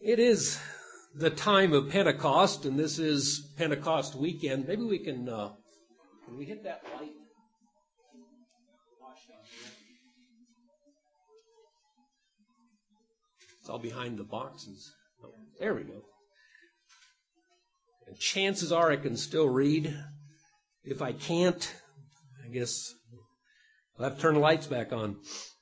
It is the time of Pentecost, and this is Pentecost weekend. Maybe we can we hit that light? It's all behind the boxes. Oh, there we go. And chances are I can still read. If I can't, I guess I'll have to turn the lights back on.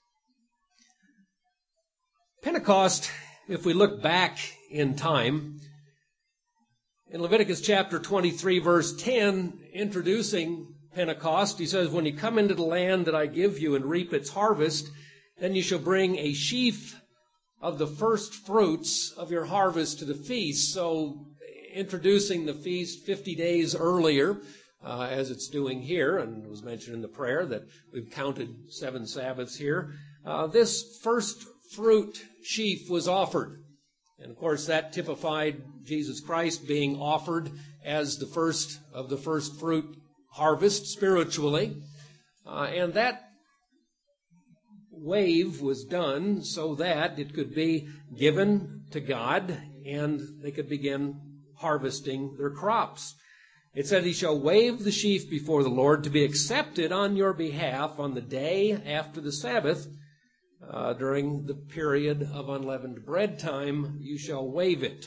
Pentecost, if we look back in time, in Leviticus chapter 23, verse 10, introducing Pentecost, he says, "When you come into the land that I give you and reap its harvest, then you shall bring a sheaf of the first fruits of your harvest to the feast." So, introducing the feast 50 days earlier, as it's doing here, and it was mentioned in the prayer that we've counted 7 Sabbaths here. This first fruit sheaf was offered. And of course that typified Jesus Christ being offered as the first of the first fruit harvest spiritually. And that wave was done so that it could be given to God and they could begin harvesting their crops. It said, "He shall wave the sheaf before the Lord to be accepted on your behalf on the day after the Sabbath. During the period of unleavened bread time, you shall wave it."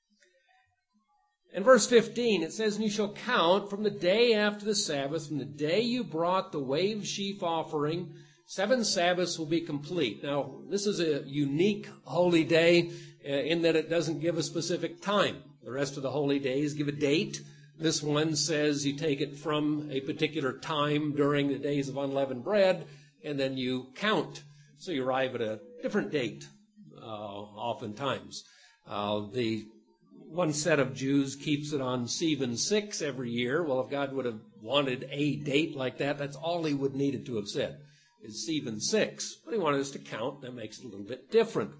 In verse 15, it says, "And you shall count from the day after the Sabbath, from the day you brought the wave sheaf offering, 7 Sabbaths will be complete." Now, this is a unique holy day in that it doesn't give a specific time. The rest of the holy days give a date. This one says you take it from a particular time during the days of unleavened bread, and then you count. So you arrive at a different date, oftentimes. The one set of Jews keeps it on Sivan 6 every year. Well, if God would have wanted a date like that, that's all he would needed to have said, is Sivan 6. But he wanted us to count. That makes it a little bit different.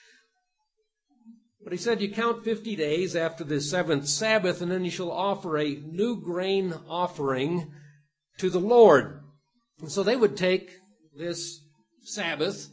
But he said, you count 50 days after the 7th Sabbath, and then you shall offer a new grain offering to the Lord. And so they would take this Sabbath,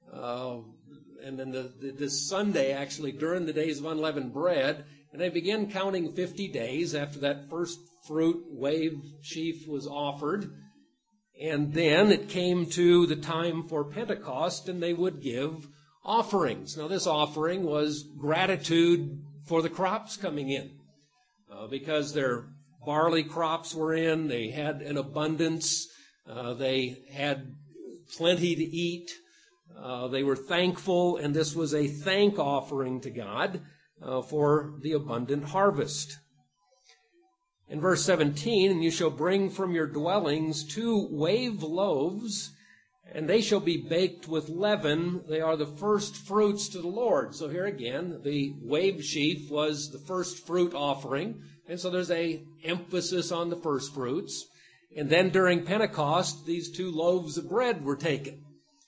and then this Sunday, actually, during the days of unleavened bread, and they began counting 50 days after that first fruit wave sheaf was offered. And then it came to the time for Pentecost, and they would give offerings. Now, this offering was gratitude for the crops coming in, because their barley crops were in, they had an abundance, they had plenty to eat, they were thankful, and this was a thank offering to God for the abundant harvest. In verse 17, "And you shall bring from your dwellings 2 wave loaves, and they shall be baked with leaven. They are the first fruits to the Lord." So here again, the wave sheaf was the first fruit offering. And so there's a emphasis on the first fruits. And then during Pentecost, these 2 loaves of bread were taken.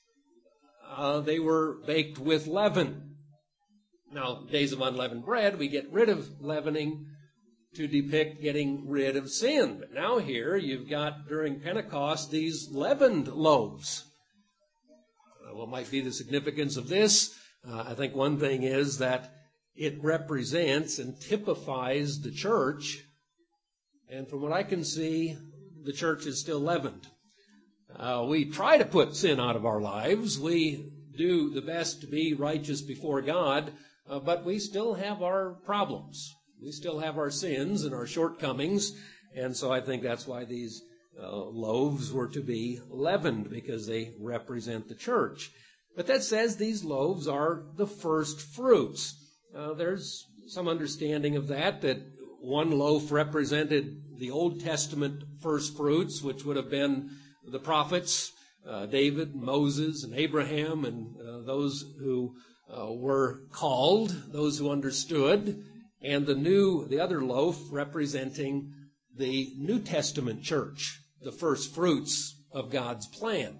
They were baked with leaven. Now, days of unleavened bread, we get rid of leavening to depict getting rid of sin. But now here you've got, during Pentecost, these leavened loaves. What might be the significance of this? I think one thing is that it represents and typifies the church. And from what I can see, the church is still leavened. We try to put sin out of our lives. We do the best to be righteous before God, but we still have our problems. We still have our sins and our shortcomings, and so I think that's why these loaves were to be leavened, because they represent the church. But that says these loaves are the first fruits. There's some understanding of that one loaf represented the Old Testament first fruits, which would have been the prophets, David, Moses, and Abraham, and those who were called, those who understood. And the other loaf representing the New Testament church, the first fruits of God's plan.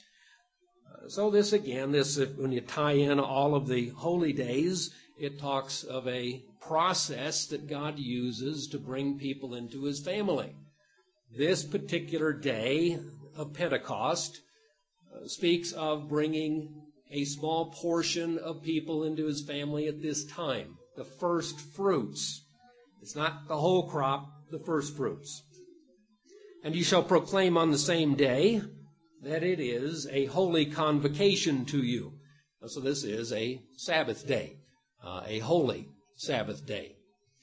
So this again, when you tie in all of the holy days, it talks of a process that God uses to bring people into his family. This particular day of Pentecost speaks of bringing a small portion of people into his family at this time, the first fruits. It's not the whole crop, the first fruits. And you shall proclaim on the same day that it is a holy convocation to you. So this is a Sabbath day, a holy Sabbath day.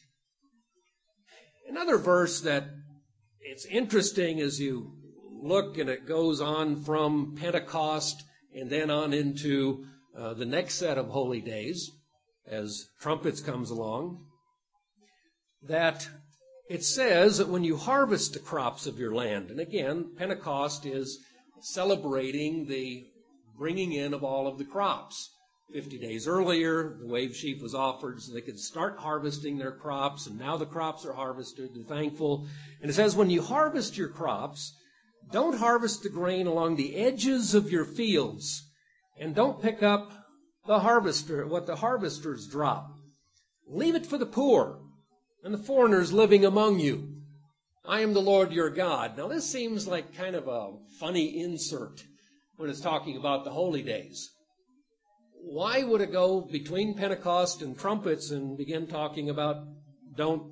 Another verse that it's interesting as you look, and it goes on from Pentecost and then on into the next set of holy days as trumpets comes along, that it says that when you harvest the crops of your land, and again, Pentecost is celebrating the bringing in of all of the crops. 50 days earlier, the wave sheaf was offered so they could start harvesting their crops, and now the crops are harvested. They're thankful. And it says, when you harvest your crops, don't harvest the grain along the edges of your fields, and don't pick up what the harvesters drop. Leave it for the poor and the foreigners living among you. I am the Lord your God. Now this seems like kind of a funny insert when it's talking about the holy days. Why would it go between Pentecost and trumpets and begin talking about don't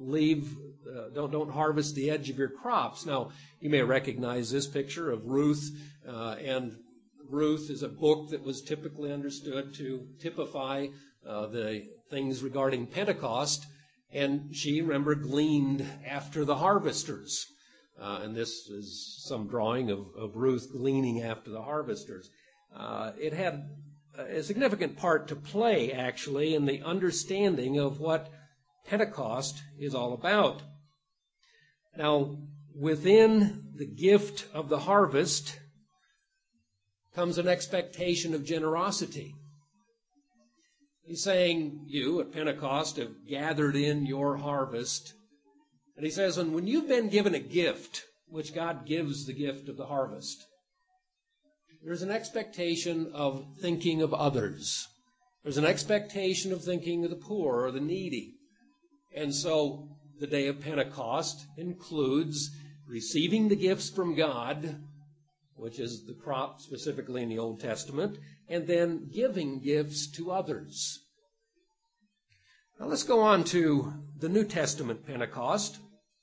harvest the edge of your crops? Now, you may recognize this picture of Ruth, and Ruth is a book that was typically understood to typify the things regarding Pentecost, and she, remember, gleaned after the harvesters. And this is some drawing of Ruth gleaning after the harvesters. It had a significant part to play, actually, in the understanding of what Pentecost is all about. Now, within the gift of the harvest comes an expectation of generosity. He's saying, you at Pentecost have gathered in your harvest. And he says, and when you've been given a gift, which God gives the gift of the harvest, there's an expectation of thinking of others. There's an expectation of thinking of the poor or the needy. And so the day of Pentecost includes receiving the gifts from God, which is the crop specifically in the Old Testament, and then giving gifts to others. Now let's go on to the New Testament Pentecost.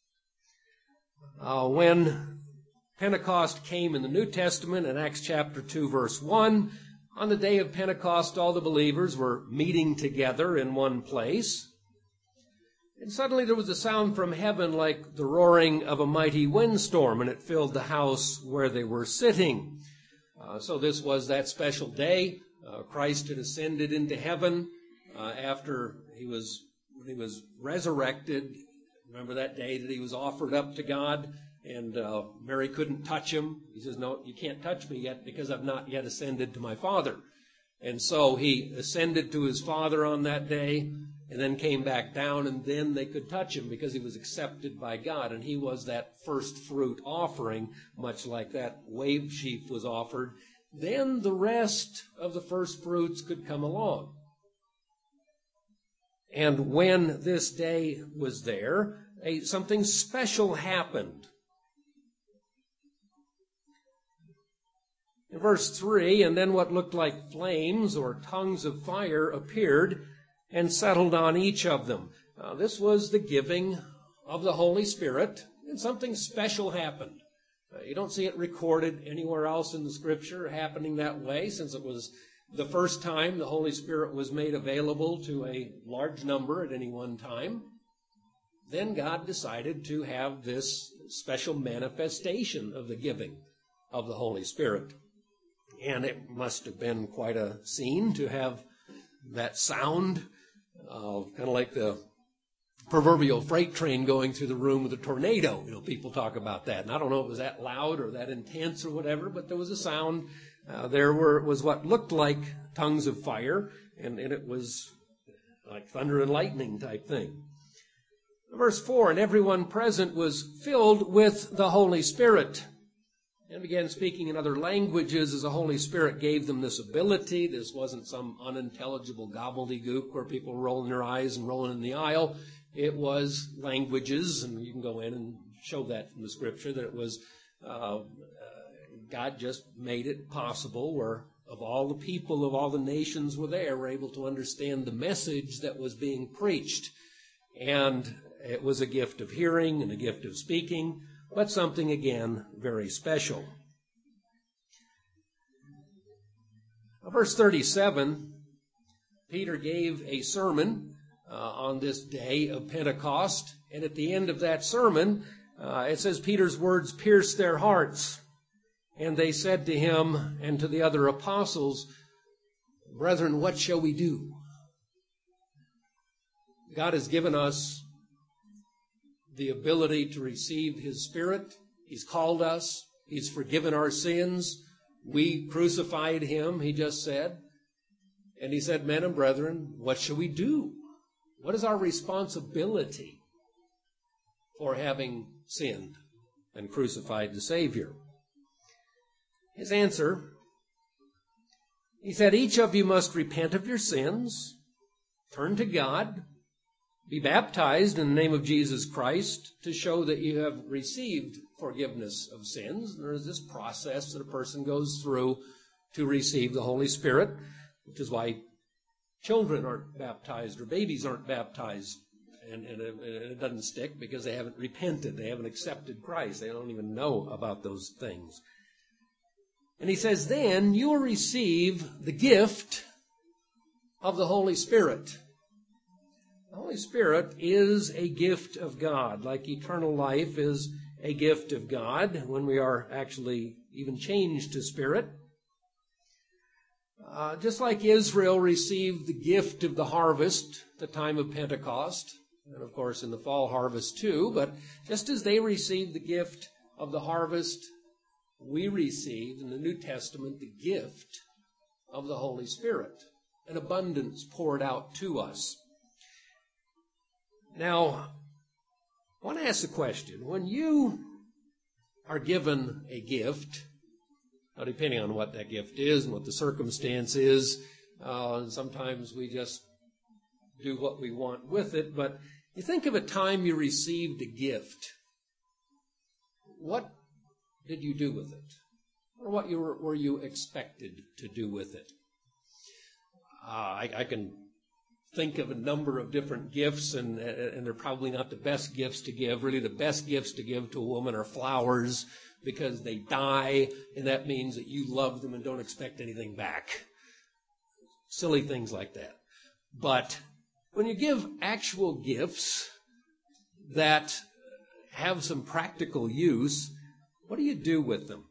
When Pentecost came in the New Testament in Acts chapter 2, verse 1, on the day of Pentecost, all the believers were meeting together in one place. And suddenly there was a sound from heaven like the roaring of a mighty windstorm, and it filled the house where they were sitting. So this was that special day. Christ had ascended into heaven after he was resurrected. Remember that day that he was offered up to God, and Mary couldn't touch him. He says, no, you can't touch me yet because I've not yet ascended to my Father. And so he ascended to his Father on that day, and then came back down, and then they could touch him because he was accepted by God. And he was that first fruit offering, much like that wave sheaf was offered. Then the rest of the first fruits could come along. And when this day was there, something special happened. In verse 3, and then what looked like flames or tongues of fire appeared and settled on each of them. This was the giving of the Holy Spirit, and something special happened. You don't see it recorded anywhere else in the Scripture happening that way, since it was the first time the Holy Spirit was made available to a large number at any one time. Then God decided to have this special manifestation of the giving of the Holy Spirit. And it must have been quite a scene to have that sound, kind of like the proverbial freight train going through the room with a tornado. You know, people talk about that. And I don't know if it was that loud or that intense or whatever, but there was a sound. There was what looked like tongues of fire, and it was like thunder and lightning type thing. Verse 4, and everyone present was filled with the Holy Spirit and began speaking in other languages as the Holy Spirit gave them this ability. This wasn't some unintelligible gobbledygook where people were rolling their eyes and rolling in the aisle. It was languages, and you can go in and show that from the Scripture, that it was God just made it possible where of all the people of all the nations were there were able to understand the message that was being preached. And it was a gift of hearing and a gift of speaking, but something, again, very special. Verse 37, Peter gave a sermon on this day of Pentecost, and at the end of that sermon, it says Peter's words pierced their hearts, and they said to him and to the other apostles, "Brethren, what shall we do?" God has given us the ability to receive His Spirit. He's called us. He's forgiven our sins. We crucified Him, He just said. And He said, "Men and brethren, what shall we do? What is our responsibility for having sinned and crucified the Savior?" His answer, He said, "Each of you must repent of your sins, turn to God, be baptized in the name of Jesus Christ to show that you have received forgiveness of sins." There is this process that a person goes through to receive the Holy Spirit, which is why children aren't baptized or babies aren't baptized, and it doesn't stick because they haven't repented. They haven't accepted Christ. They don't even know about those things. And he says, then you will receive the gift of the Holy Spirit. The Holy Spirit is a gift of God, like eternal life is a gift of God when we are actually even changed to spirit. Just like Israel received the gift of the harvest at the time of Pentecost, and of course in the fall harvest too, but just as they received the gift of the harvest, we received in the New Testament the gift of the Holy Spirit, an abundance poured out to us. Now, I want to ask the question, when you are given a gift, now depending on what that gift is and what the circumstance is, and sometimes we just do what we want with it, but you think of a time you received a gift. What did you do with it? Or what were you expected to do with it? I can think of a number of different gifts, and they're probably not the best gifts to give. Really, the best gifts to give to a woman are flowers, because they die, and that means that you love them and don't expect anything back. Silly things like that. But when you give actual gifts that have some practical use, what do you do with them?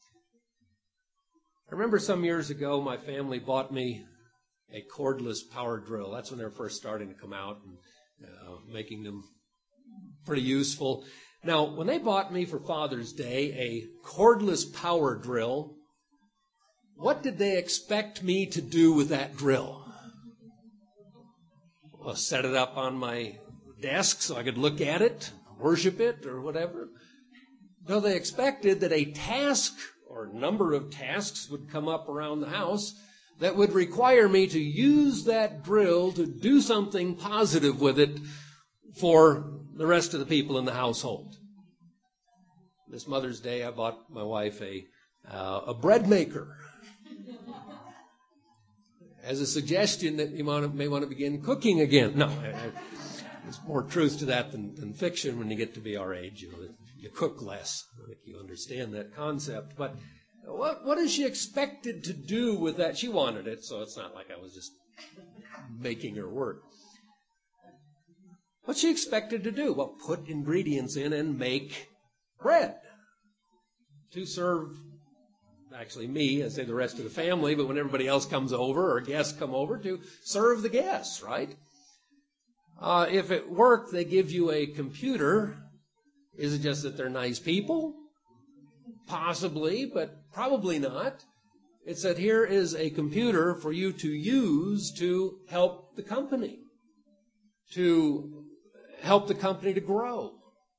I remember some years ago, my family bought me a cordless power drill. That's when they were first starting to come out and making them pretty useful. Now, when they bought me for Father's Day a cordless power drill, what did they expect me to do with that drill? Well, set it up on my desk so I could look at it, worship it, or whatever. No, they expected that a task or number of tasks would come up around the house that would require me to use that drill to do something positive with it for the rest of the people in the household. This Mother's Day, I bought my wife a bread maker as a suggestion that you may want to begin cooking again. No, there's more truth to that than fiction when you get to be our age. You cook less. I think you understand that concept. But what is she expected to do with that? She wanted it, so it's not like I was just making her work. What's she expected to do? Well, put ingredients in and make bread to serve, actually me, I say the rest of the family, but when everybody else comes over or guests come over, to serve the guests, right? If at work they give you a computer, is it just that they're nice people? Possibly, but probably not. It's that here is a computer for you to use to help the company, to help the company to grow,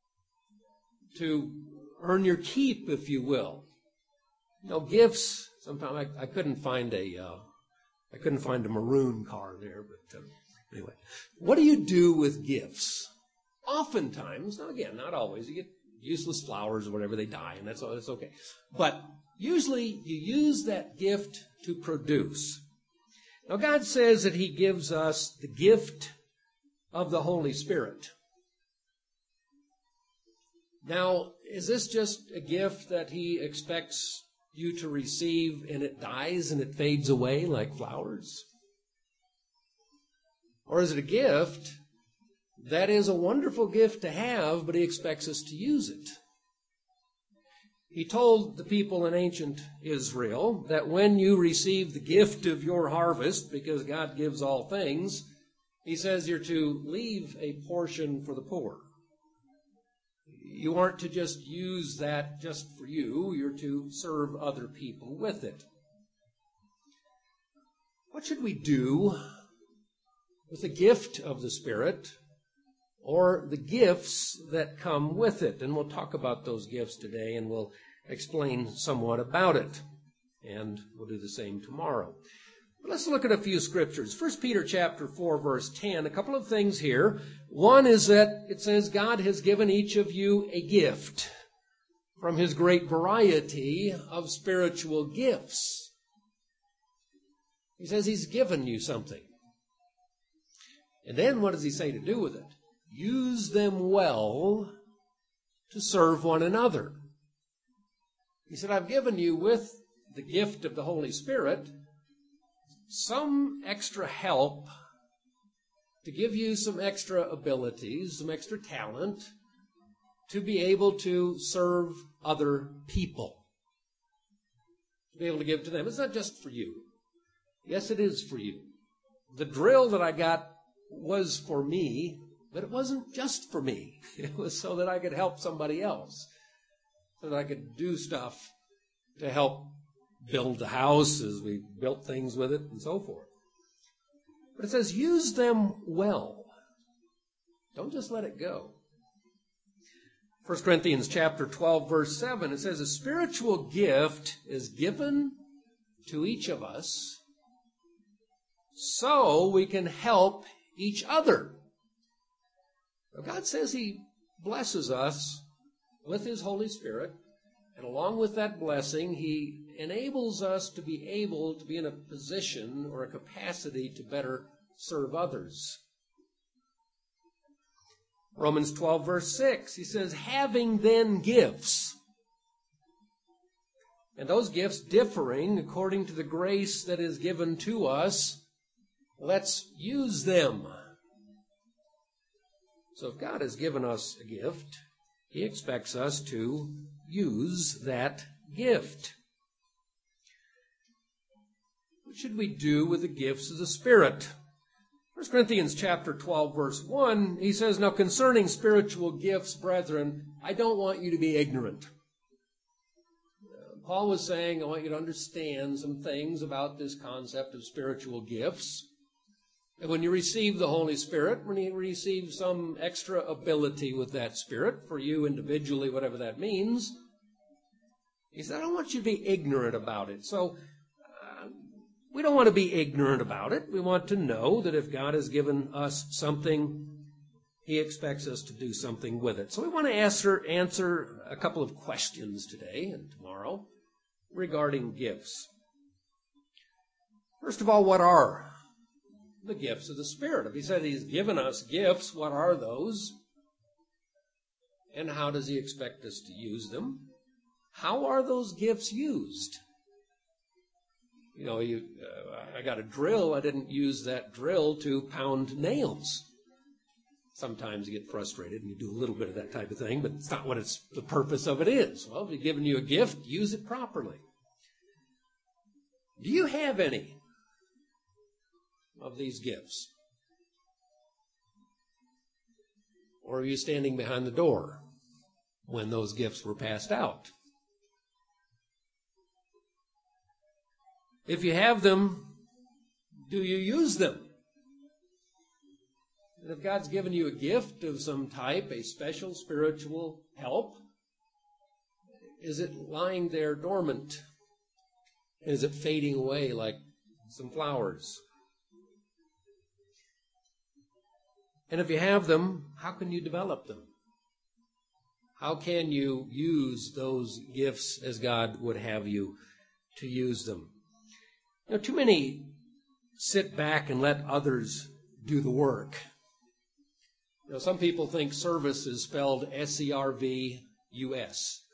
to earn your keep, if you will. Gifts. Sometimes I couldn't find a maroon car there, but anyway, what do you do with gifts? Oftentimes, now again, not always. You get useless flowers or whatever, they die, and that's okay. But usually you use that gift to produce. Now God says that He gives us the gift of the Holy Spirit. Now, is this just a gift that He expects you to receive and it dies and it fades away like flowers? Or is it a gift that is a wonderful gift to have, but He expects us to use it? He told the people in ancient Israel that when you receive the gift of your harvest, because God gives all things, He says you're to leave a portion for the poor. You aren't to just use that just for you. You're to serve other people with it. What should we do with the gift of the Spirit or the gifts that come with it? And we'll talk about those gifts today, and we'll explain somewhat about it. And we'll do the same tomorrow. But let's look at a few scriptures. 1 Peter chapter 4, verse 10. A couple of things here. One is that it says God has given each of you a gift from His great variety of spiritual gifts. He says He's given you something. And then what does He say to do with it? Use them well to serve one another. He said, I've given you with the gift of the Holy Spirit some extra help to give you some extra abilities, some extra talent to be able to serve other people, to be able to give to them. It's not just for you. Yes, it is for you. The drill that I got was for me, but it wasn't just for me. It was so that I could help somebody else, so that I could do stuff to help build the house as we built things with it and so forth. But it says, use them well. Don't just let it go. 1 Corinthians chapter 12, verse 7, it says, a spiritual gift is given to each of us so we can help each other. Now, God says He blesses us with His Holy Spirit, and along with that blessing, He enables us to be able to be in a position or a capacity to better serve others. Romans 12, verse 6, he says, having then gifts, and those gifts differing according to the grace that is given to us, let's use them. So if God has given us a gift, He expects us to use that gift. What should we do with the gifts of the Spirit? 1 Corinthians chapter 12, verse 1, he says, now concerning spiritual gifts, brethren, I don't want you to be ignorant. Paul was saying, I want you to understand some things about this concept of spiritual gifts. And when you receive the Holy Spirit, when you receive some extra ability with that Spirit, for you individually, whatever that means, he said, I don't want you to be ignorant about it. So we don't want to be ignorant about it. We want to know that if God has given us something, He expects us to do something with it. So we want to answer a couple of questions today and tomorrow regarding gifts. First of all, what are the gifts of the Spirit? If He said He's given us gifts, what are those? And how does He expect us to use them? How are those gifts used? You know, I got a drill. I didn't use that drill to pound nails. Sometimes you get frustrated and you do a little bit of that type of thing, but it's not what the purpose of it is. Well, if He's given you a gift, use it properly. Do you have any of these gifts? Or are you standing behind the door when those gifts were passed out? If you have them, do you use them? And if God's given you a gift of some type, a special spiritual help, is it lying there dormant? Is it fading away like some flowers? And if you have them, how can you develop them? How can you use those gifts as God would have you to use them? Too many sit back and let others do the work. Some people think service is spelled S-E-R-V-U-S.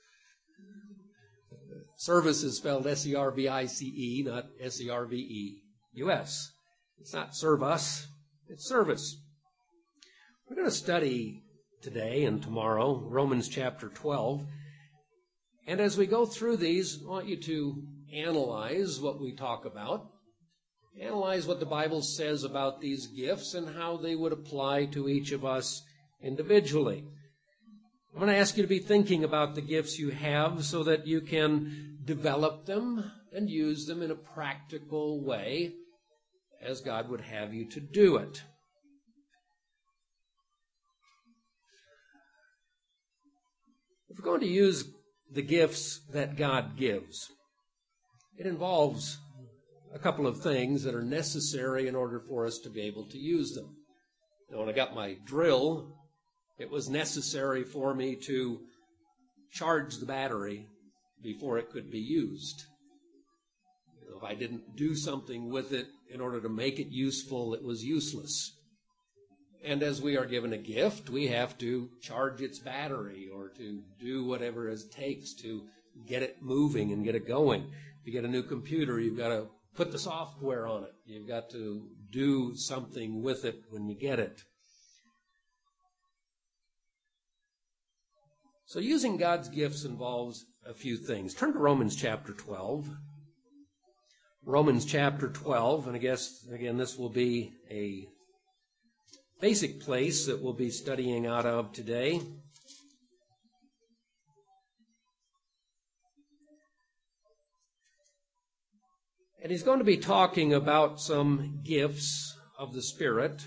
Service is spelled S-E-R-V-I-C-E, not S-E-R-V-E-U-S. It's not serve us, it's service. We're going to study today and tomorrow Romans chapter 12. And as we go through these, I want you to analyze what we talk about. Analyze what the Bible says about these gifts and how they would apply to each of us individually. I'm going to ask you to be thinking about the gifts you have so that you can develop them and use them in a practical way as God would have you to do it. If we're going to use the gifts that God gives, it involves a couple of things that are necessary in order for us to be able to use them. Now, when I got my drill, it was necessary for me to charge the battery before it could be used. If I didn't do something with it in order to make it useful, it was useless. And as we are given a gift, we have to charge its battery or to do whatever it takes to get it moving and get it going. If you get a new computer, you've got to put the software on it. You've got to do something with it when you get it. So using God's gifts involves a few things. Turn to Romans chapter 12. Romans chapter 12, and I guess, again, this will be a basic place that we'll be studying out of today. And he's going to be talking about some gifts of the Spirit.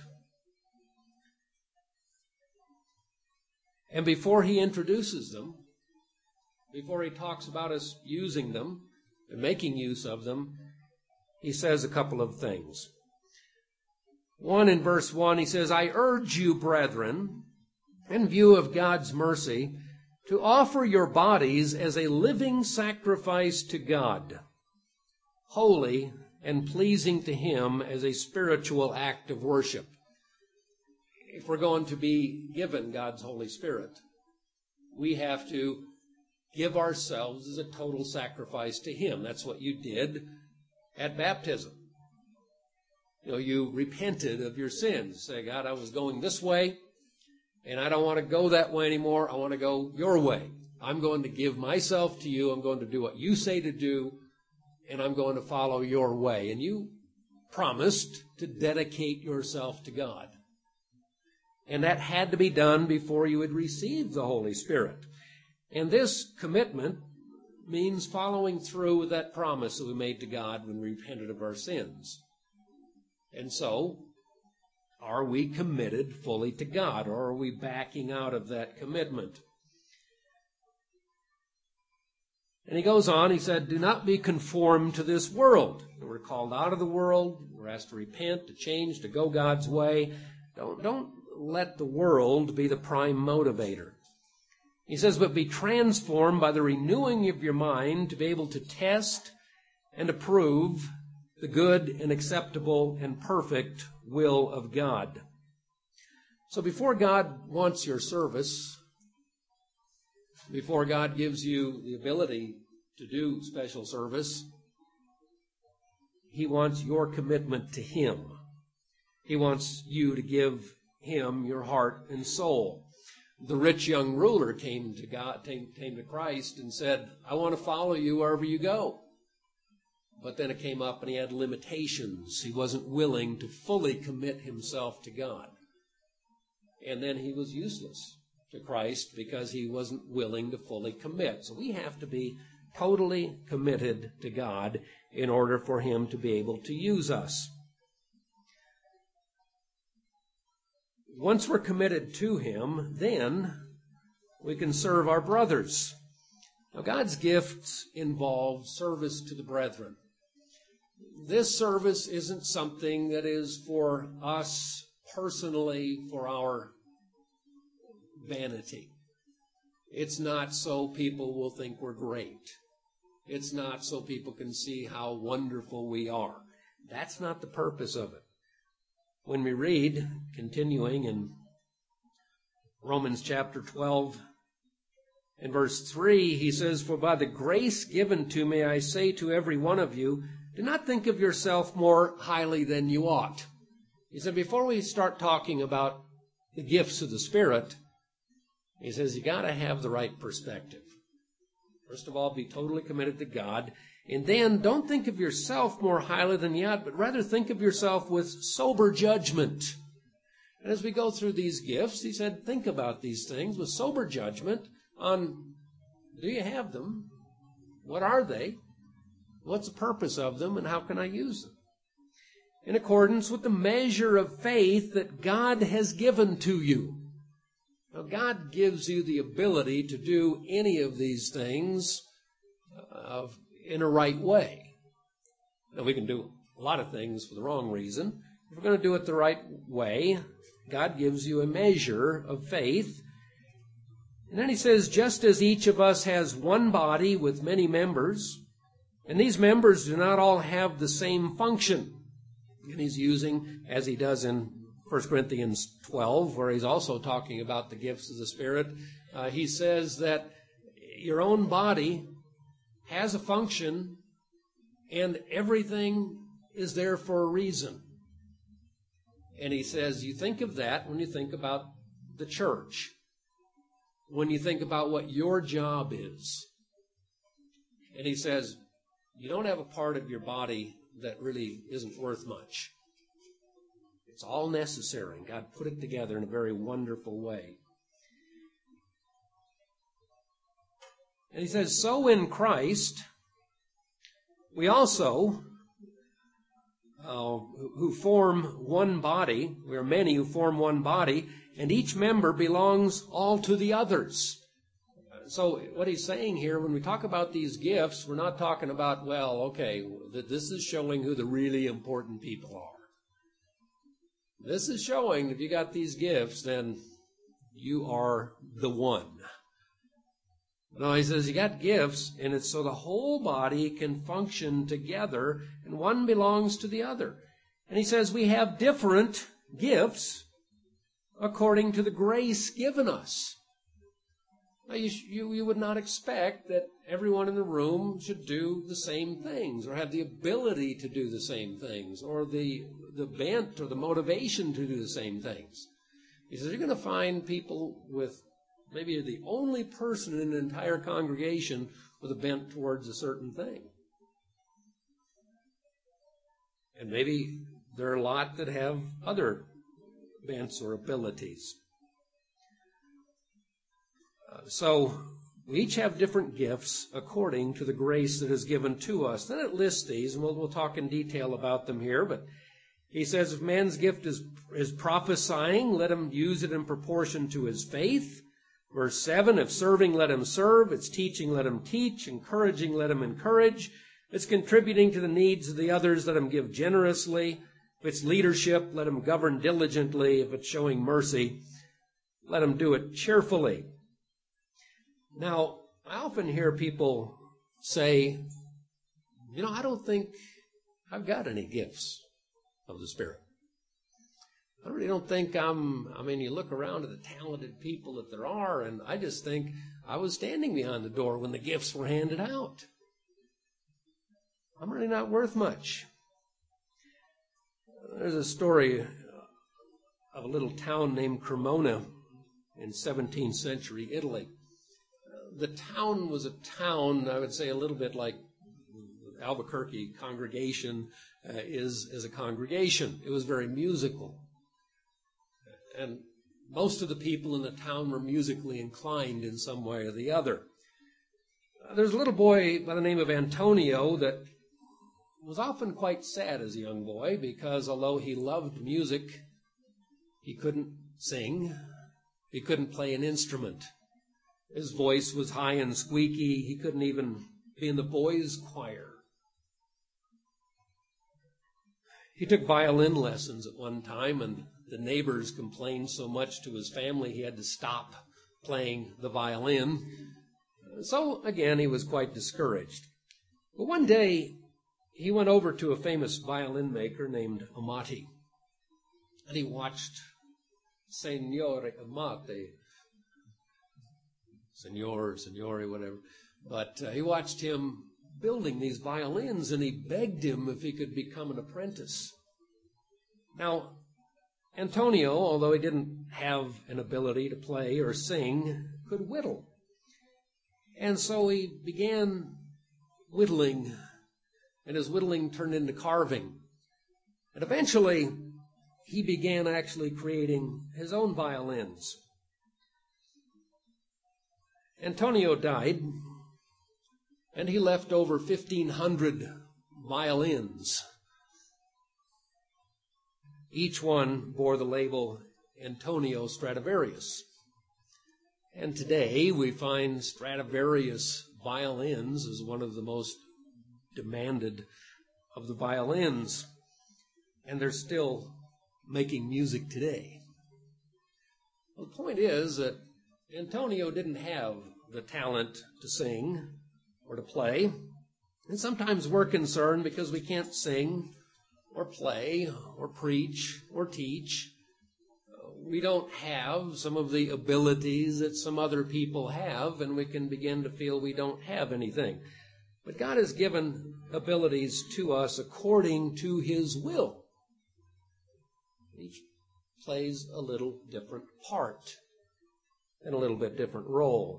And before he introduces them, before he talks about us using them and making use of them, he says a couple of things. One, in verse 1, he says, I urge you, brethren, in view of God's mercy, to offer your bodies as a living sacrifice to God, holy and pleasing to him as a spiritual act of worship. If we're going to be given God's Holy Spirit, we have to give ourselves as a total sacrifice to him. That's what you did at baptism. You repented of your sins. Say, God, I was going this way, and I don't want to go that way anymore. I want to go your way. I'm going to give myself to you. I'm going to do what you say to do, and I'm going to follow your way. And you promised to dedicate yourself to God. And that had to be done before you had received the Holy Spirit. And this commitment means following through with that promise that we made to God when we repented of our sins. And so, are we committed fully to God, or are we backing out of that commitment? And he goes on, he said, do not be conformed to this world. We're called out of the world. We're asked to repent, to change, to go God's way. Don't let the world be the prime motivator. He says, but be transformed by the renewing of your mind to be able to test and approve the good and acceptable and perfect will of God. So before God wants your service, before God gives you the ability to do special service, he wants your commitment to him. He wants you to give him your heart and soul. The rich young ruler came to Christ and said, I want to follow you wherever you go. But then it came up and he had limitations. He wasn't willing to fully commit himself to God. And then he was useless to Christ because he wasn't willing to fully commit. So we have to be totally committed to God in order for him to be able to use us. Once we're committed to him, then we can serve our brothers. Now, God's gifts involve service to the brethren. This service isn't something that is for us personally, for our vanity. It's not so people will think we're great. It's not so people can see how wonderful we are. That's not the purpose of it. When we read, continuing in Romans chapter 12 and verse 3, he says, "For by the grace given to me, I say to every one of you, do not think of yourself more highly than you ought." He said, before we start talking about the gifts of the Spirit, he says, you got to have the right perspective. First of all, be totally committed to God. And then don't think of yourself more highly than you ought, but rather think of yourself with sober judgment. And as we go through these gifts, he said, think about these things with sober judgment on, do you have them? What are they? What's the purpose of them, and how can I use them? In accordance with the measure of faith that God has given to you. Now, God gives you the ability to do any of these things in a right way. Now, we can do a lot of things for the wrong reason. If we're going to do it the right way, God gives you a measure of faith. And then he says, just as each of us has one body with many members, and these members do not all have the same function. And he's using, as he does in 1 Corinthians 12, where he's also talking about the gifts of the Spirit, he says that your own body has a function and everything is there for a reason. And he says you think of that when you think about the church, when you think about what your job is. And he says you don't have a part of your body that really isn't worth much. It's all necessary. God put it together in a very wonderful way. And he says, so in Christ, we also, who form one body, we are many who form one body, and each member belongs all to the others. So what he's saying here, when we talk about these gifts, we're not talking about, well, okay, this is showing who the really important people are. This is showing if you got these gifts, then you are the one. No, he says you got gifts, and it's so the whole body can function together, and one belongs to the other. And he says we have different gifts according to the grace given us. Now, you would not expect that everyone in the room should do the same things or have the ability to do the same things or the bent or the motivation to do the same things. He says you're going to find people with maybe the only person in an entire congregation with a bent towards a certain thing. And maybe there are a lot that have other bents or abilities. So we each have different gifts according to the grace that is given to us. Then it lists these, and we'll talk in detail about them here. But he says if man's gift is prophesying, let him use it in proportion to his faith. Verse 7, if serving, let him serve. If it's teaching, let him teach. Encouraging, let him encourage. If it's contributing to the needs of the others, let him give generously. If it's leadership, let him govern diligently. If it's showing mercy, let him do it cheerfully. Now, I often hear people say, I don't think I've got any gifts of the Spirit. I really don't think you look around at the talented people that there are, and I just think I was standing behind the door when the gifts were handed out. I'm really not worth much. There's a story of a little town named Cremona in 17th century Italy. The town was a town, I would say, a little bit like Albuquerque congregation is a congregation. It was very musical. And most of the people in the town were musically inclined in some way or the other. There's a little boy by the name of Antonio that was often quite sad as a young boy because although he loved music, he couldn't sing. He couldn't play an instrument. His voice was high and squeaky. He couldn't even be in the boys' choir. He took violin lessons at one time, and the neighbors complained so much to his family he had to stop playing the violin. So, again, he was quite discouraged. But one day, he went over to a famous violin maker named Amati, and he watched Signore Amati, Signore, whatever, but he watched him building these violins, and he begged him if he could become an apprentice. Now, Antonio, although he didn't have an ability to play or sing, could whittle. And so he began whittling, and his whittling turned into carving. And eventually, he began actually creating his own violins. Antonio died, and he left over 1,500 violins. Each one bore the label Antonio Stradivarius. And today we find Stradivarius violins as one of the most demanded of the violins. And they're still making music today. Well, the point is that Antonio didn't have the talent to sing or to play. And sometimes we're concerned because we can't sing or play or preach or teach. We don't have some of the abilities that some other people have, and we can begin to feel we don't have anything. But God has given abilities to us according to His will. Each plays a little different part and a little bit different role.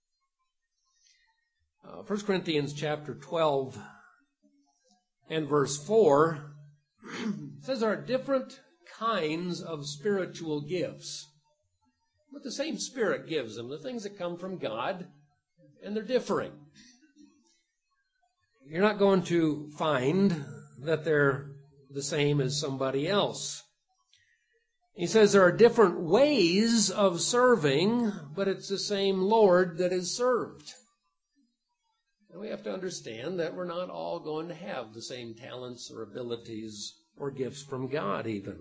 1 Corinthians chapter 12 and verse 4 says there are different kinds of spiritual gifts, but the same Spirit gives them, the things that come from God, and they're differing. You're not going to find that they're the same as somebody else. He says there are different ways of serving, but it's the same Lord that is served. And we have to understand that we're not all going to have the same talents or abilities or gifts from God even.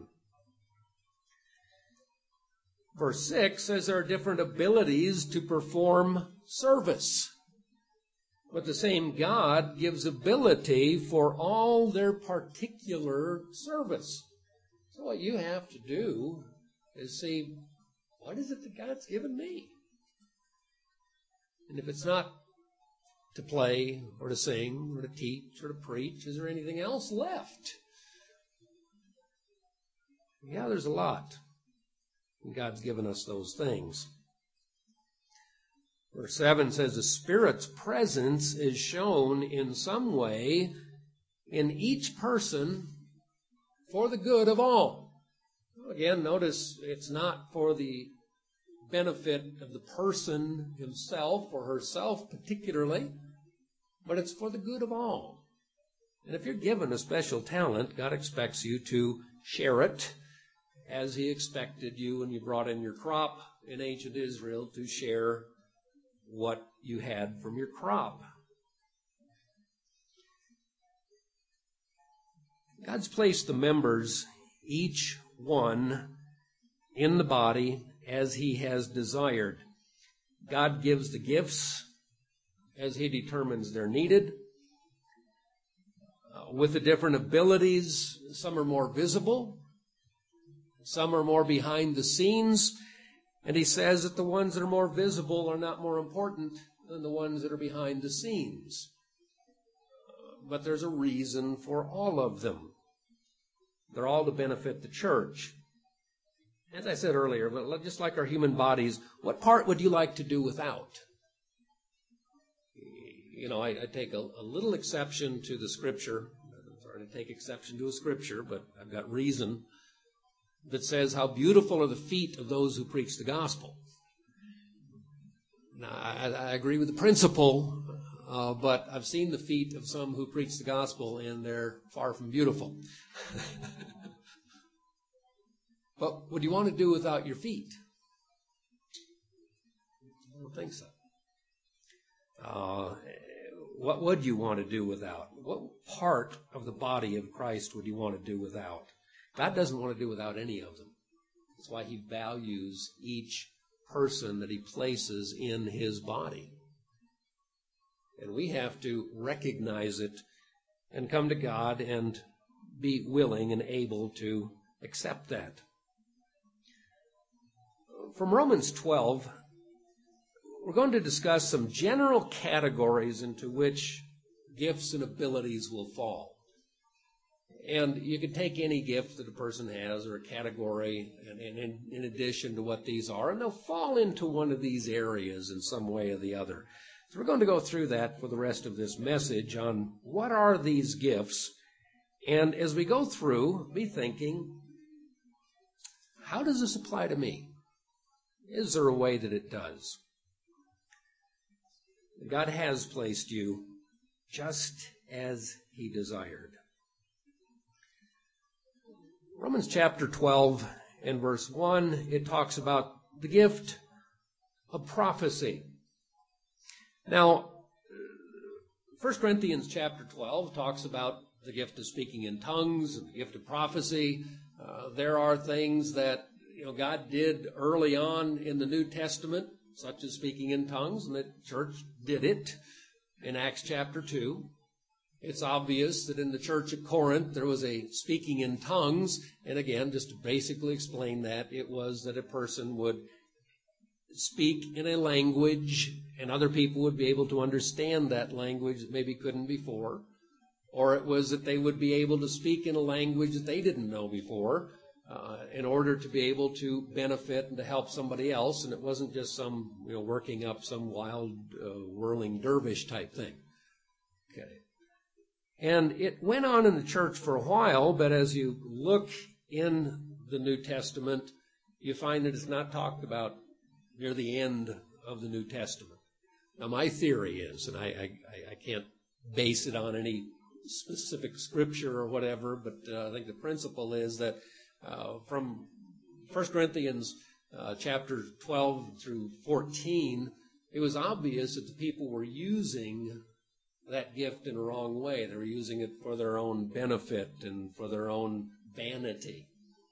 Verse 6 says there are different abilities to perform service, but the same God gives ability for all their particular service. So what you have to do is see, what is it that God's given me? And if it's not to play or to sing or to teach or to preach, is there anything else left? Yeah, there's a lot. And God's given us those things. Verse 7 says the Spirit's presence is shown in some way in each person for the good of all. Again, notice it's not for the benefit of the person himself or herself particularly, but it's for the good of all. And if you're given a special talent, God expects you to share it as He expected you when you brought in your crop in ancient Israel to share what you had from your crop. God's placed the members, each one, in the body as He has desired. God gives the gifts as He determines they're needed. With the different abilities, some are more visible, some are more behind the scenes, and He says that the ones that are more visible are not more important than the ones that are behind the scenes. But there's a reason for all of them. They're all to benefit the church. As I said earlier, just like our human bodies, what part would you like to do without? You know, I take a little exception to the Scripture. I'm sorry to take exception to a Scripture, but I've got reason that says how beautiful are the feet of those who preach the gospel. Now, I agree with the principle, but I've seen the feet of some who preach the gospel, and they're far from beautiful. But what do you want to do without your feet? I don't think so. What would you want to do without? What part of the body of Christ would you want to do without? God doesn't want to do without any of them. That's why He values each person that he places in his body. And we have to recognize it and come to God and be willing and able to accept that. From Romans 12, we're going to discuss some general categories into which gifts and abilities will fall. And you can take any gift that a person has or a category and in addition to what these are, and they'll fall into one of these areas in some way or the other. So we're going to go through that for the rest of this message on what are these gifts. And as we go through, be thinking, how does this apply to me? Is there a way that it does? God has placed you just as he desired. Romans chapter 12 and verse 1, it talks about the gift of prophecy. Now, 1 Corinthians chapter 12 talks about the gift of speaking in tongues and the gift of prophecy. There are things that God did early on in the New Testament, such as speaking in tongues, and the church did it in Acts chapter 2. It's obvious that in the church at Corinth there was a speaking in tongues, and again, just to basically explain that, it was that a person would speak in a language and other people would be able to understand that language that maybe couldn't before, or it was that they would be able to speak in a language that they didn't know before in order to be able to benefit and to help somebody else, and it wasn't just some working up some wild whirling dervish type thing. Okay. And it went on in the church for a while, but as you look in the New Testament, you find that it's not talked about near the end of the New Testament. Now, my theory is, and I can't base it on any specific scripture or whatever, but I think the principle is that from 1 Corinthians chapter 12 through 14, it was obvious that the people were using that gift in a wrong way. They were using it for their own benefit and for their own vanity.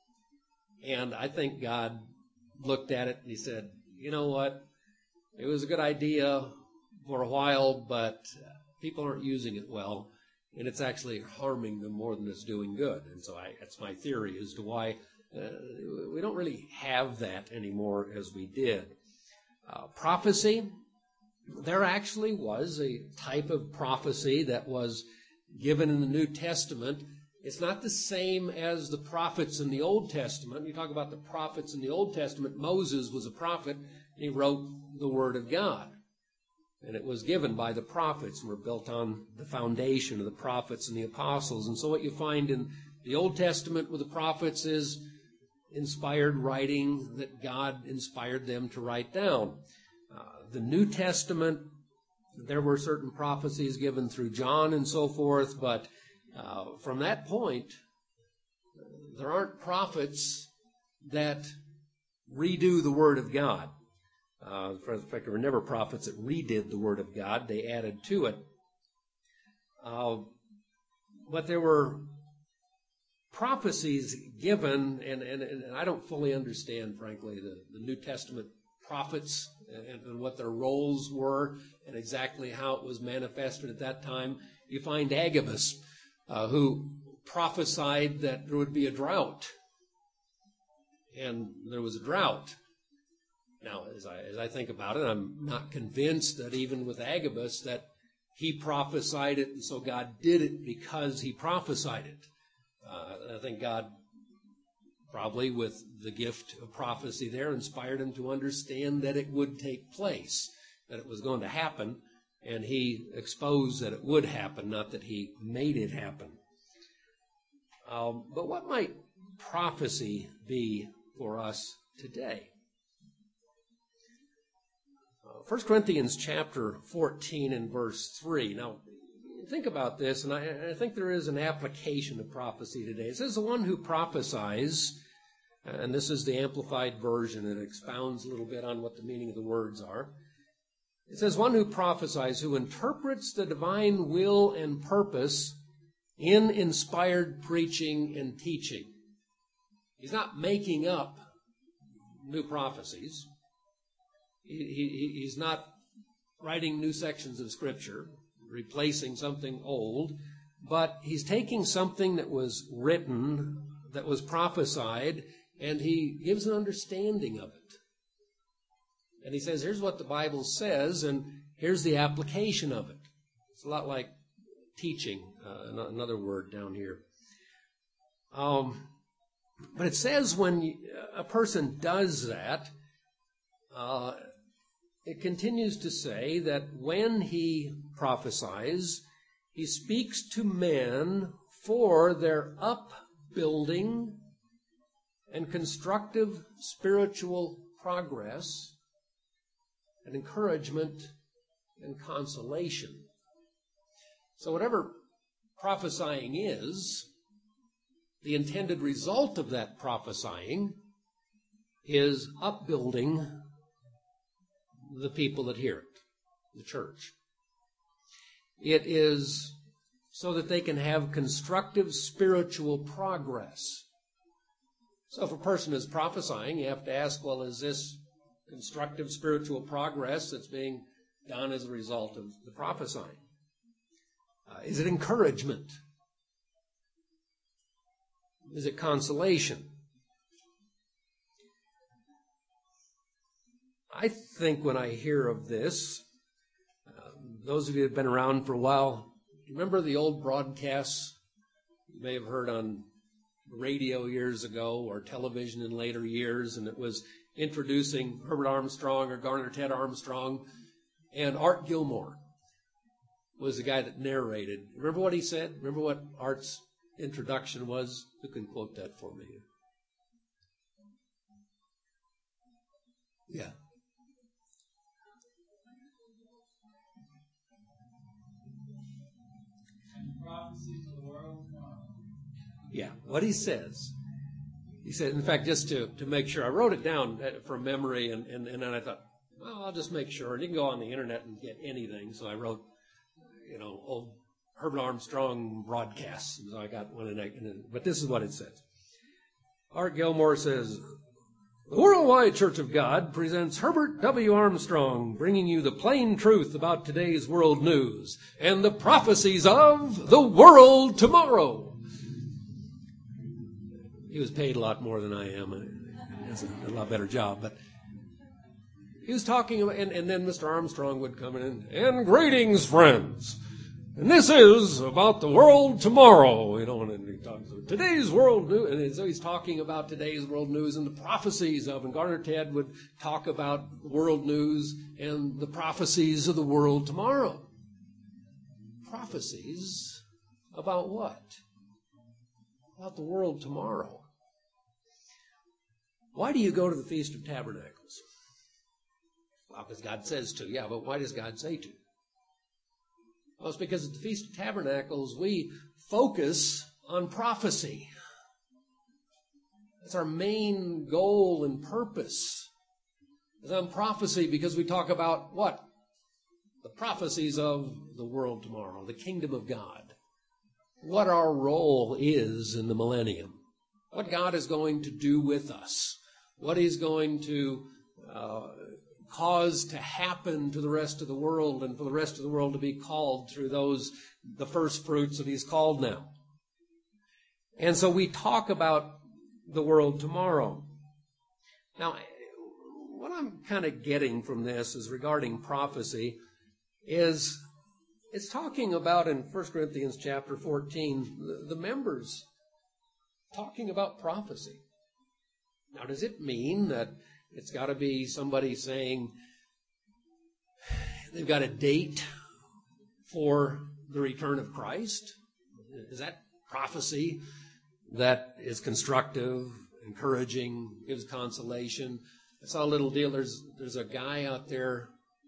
And I think God looked at it and he said, you know what? It was a good idea for a while, but people aren't using it well, and it's actually harming them more than it's doing good. And so that's my theory as to why we don't really have that anymore as we did. Prophecy. There actually was a type of prophecy that was given in the New Testament. It's not the same as the prophets in the Old Testament. You talk about the prophets in the Old Testament. Moses was a prophet, and he wrote the Word of God. And it was given by the prophets and were built on the foundation of the prophets and the apostles. And so what you find in the Old Testament with the prophets is inspired writing that God inspired them to write down. The New Testament, there were certain prophecies given through John and so forth, but from that point, there aren't prophets that redo the Word of God. In fact, there were never prophets that redid the Word of God. They added to it. But there were prophecies given, and I don't fully understand, frankly, the New Testament prophets and what their roles were and exactly how it was manifested at that time. You find Agabus, who prophesied that there would be a drought. And there was a drought. Now, as I think about it, I'm not convinced that even with Agabus that he prophesied it and so God did it because he prophesied it. I think God, probably with the gift of prophecy there, inspired him to understand that it would take place, that it was going to happen, and he exposed that it would happen, not that he made it happen. But what might prophecy be for us today? 1 Corinthians chapter 14 and verse 3. Now, think about this, and I think there is an application of prophecy today. It says the one who prophesies, and this is the Amplified Version, and it expounds a little bit on what the meaning of the words are. It says one who prophesies, who interprets the divine will and purpose in inspired preaching and teaching. He's not making up new prophecies. He's not writing new sections of Scripture, replacing something old, but he's taking something that was written, that was prophesied, and he gives an understanding of it. And he says, here's what the Bible says, and here's the application of it. It's a lot like teaching, another word down here. But it says when a person does that, it continues to say that when he prophesies, he speaks to men for their upbuilding and constructive spiritual progress and encouragement and consolation. So whatever prophesying is, the intended result of that prophesying is upbuilding the people that hear it, the church. It is so that they can have constructive spiritual progress. So if a person is prophesying, you have to ask, well, is this constructive spiritual progress that's being done as a result of the prophesying? Is it encouragement? Is it consolation? I think when I hear of this, those of you who have been around for a while, remember the old broadcasts you may have heard on radio years ago or television in later years, and it was introducing Herbert Armstrong or Garner Ted Armstrong, and Art Gilmore was the guy that narrated. Remember what he said? Remember what Art's introduction was? Who can quote that for me? Yeah. Yeah, what he says. He said, in fact, just to make sure, I wrote it down from memory, and then I thought, well, I'll just make sure. And you can go on the internet and get anything. So I wrote, old Herbert Armstrong broadcasts. So I got one, but this is what it says. Art Gilmore says, the Worldwide Church of God presents Herbert W. Armstrong, bringing you the plain truth about today's world news and the prophecies of the world tomorrow. He was paid a lot more than I am. He does a lot better job. But he was talking about, and then Mr. Armstrong would come in, and greetings, friends. And this is about the world tomorrow. And he talks about today's world news. And so he's talking about today's world news and the prophecies of, and Garner Ted would talk about world news and the prophecies of the world tomorrow. Prophecies about what? About the world tomorrow. Why do you go to the Feast of Tabernacles? Well, because God says to. Yeah, but why does God say to? Well, it's because at the Feast of Tabernacles, we focus on prophecy. That's our main goal and purpose. It's on prophecy because we talk about what? The prophecies of the world tomorrow, the kingdom of God. What our role is in the millennium. What God is going to do with us. What He's going to cause to happen to the rest of the world, and for the rest of the world to be called through the first fruits that He's called now. And so we talk about the world tomorrow. Now, what I'm kind of getting from this is regarding prophecy is it's talking about in 1 Corinthians chapter 14, the members talking about prophecy. Now, does it mean that it's got to be somebody saying they've got a date for the return of Christ? Is that prophecy that is constructive, encouraging, gives consolation? I saw a little deal. There's a guy out there.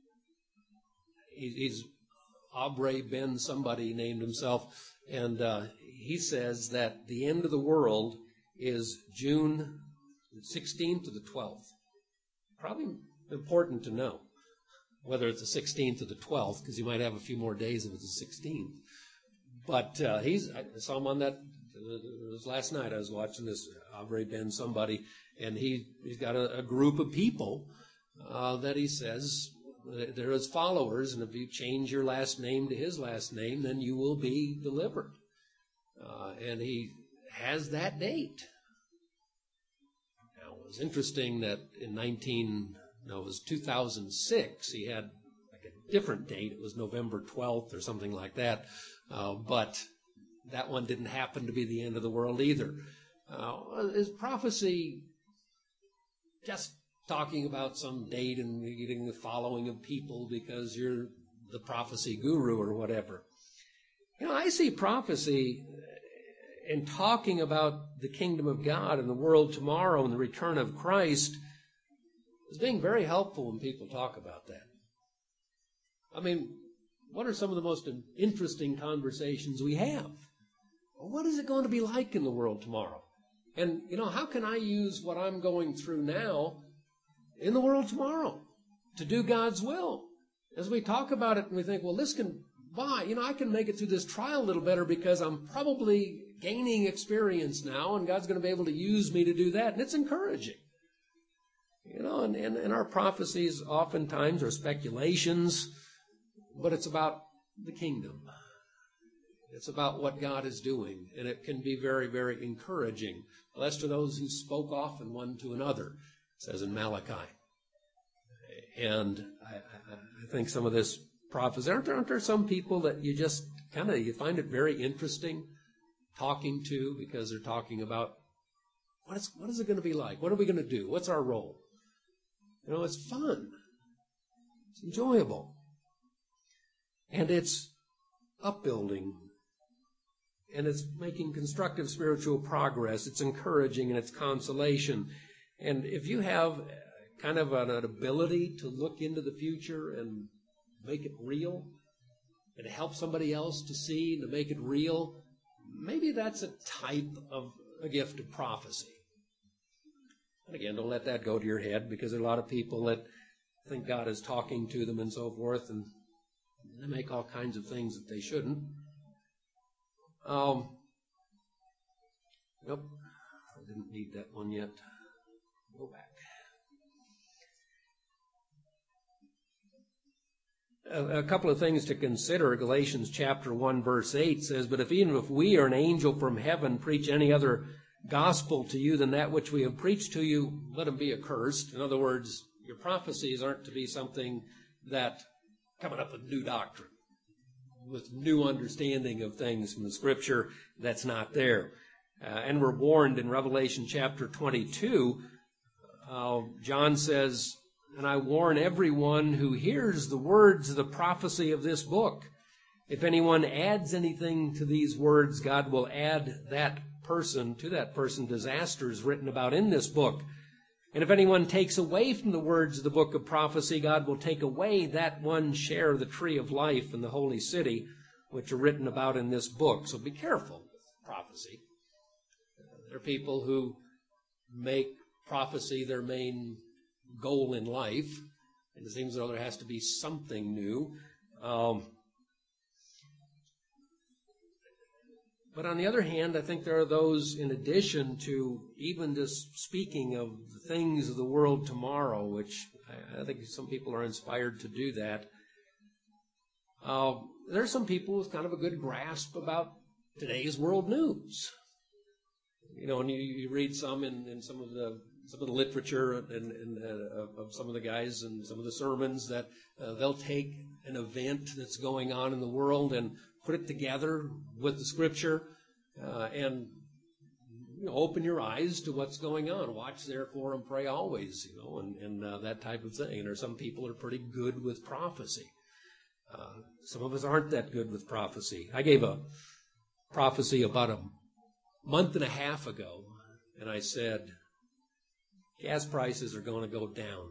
He's Aubrey Ben somebody named himself, and he says that the end of the world is June 16th to the 12th. Probably important to know whether it's the 16th or the 12th, because you might have a few more days if it's the 16th. But I saw him on that. It was last night. I was watching this Aubrey Ben somebody, and he's got a group of people that he says there is followers, and if you change your last name to his last name, then you will be delivered. And he has that date. Now, it was interesting that in 2006, he had like a different date. It was November 12th or something like that. But that one didn't happen to be the end of the world either. Is prophecy just talking about some date and getting the following of people because you're the prophecy guru or whatever? I see prophecy in talking about the kingdom of God and the world tomorrow and the return of Christ as being very helpful when people talk about that. I mean, what are some of the most interesting conversations we have? What is it going to be like in the world tomorrow? And, how can I use what I'm going through now in the world tomorrow to do God's will? As we talk about it and we think, well, this can I can make it through this trial a little better because I'm probably gaining experience now and God's going to be able to use me to do that. And it's encouraging. And our prophecies oftentimes are speculations, but it's about the kingdom. It's about what God is doing, and it can be very, very encouraging. Blessed are those who spoke often one to another, it says in Malachi. And I think some of this prophecy, aren't there some people that you just you find it very interesting talking to because they're talking about what is it going to be like? What are we going to do? What's our role? It's fun. It's enjoyable. And it's upbuilding. And it's making constructive spiritual progress. It's encouraging and it's consolation. And if you have kind of an ability to look into the future and make it real, and help somebody else to see and to make it real, maybe that's a type of a gift of prophecy. And again, don't let that go to your head, because there are a lot of people that think God is talking to them and so forth, and they make all kinds of things that they shouldn't. Nope, I didn't need that one yet. Go back. A couple of things to consider. Galatians chapter 1, verse 8 says, "But even if we or an angel from heaven preach any other gospel to you than that which we have preached to you, let him be accursed." In other words, your prophecies aren't to be something that coming up with new doctrine, with new understanding of things from the Scripture that's not there. And we're warned in Revelation chapter 22, John says, "And I warn everyone who hears the words of the prophecy of this book. If anyone adds anything to these words, God will add to that person disasters written about in this book. And if anyone takes away from the words of the book of prophecy, God will take away that one share of the tree of life in the holy city, which are written about in this book." So be careful with prophecy. There are people who make prophecy their main goal in life, and it seems as though there has to be something new. But on the other hand, I think there are those, in addition to even just speaking of the things of the world tomorrow, which I think some people are inspired to do that. There are some people with kind of a good grasp about today's world news. And you read some in some of the literature and of some of the guys and some of the sermons that they'll take an event that's going on in the world and put it together with the Scripture and open your eyes to what's going on. Watch therefore and pray always, and that type of thing. And there are some people who are pretty good with prophecy. Some of us aren't that good with prophecy. I gave a prophecy about a month and a half ago, and I said, gas prices are going to go down.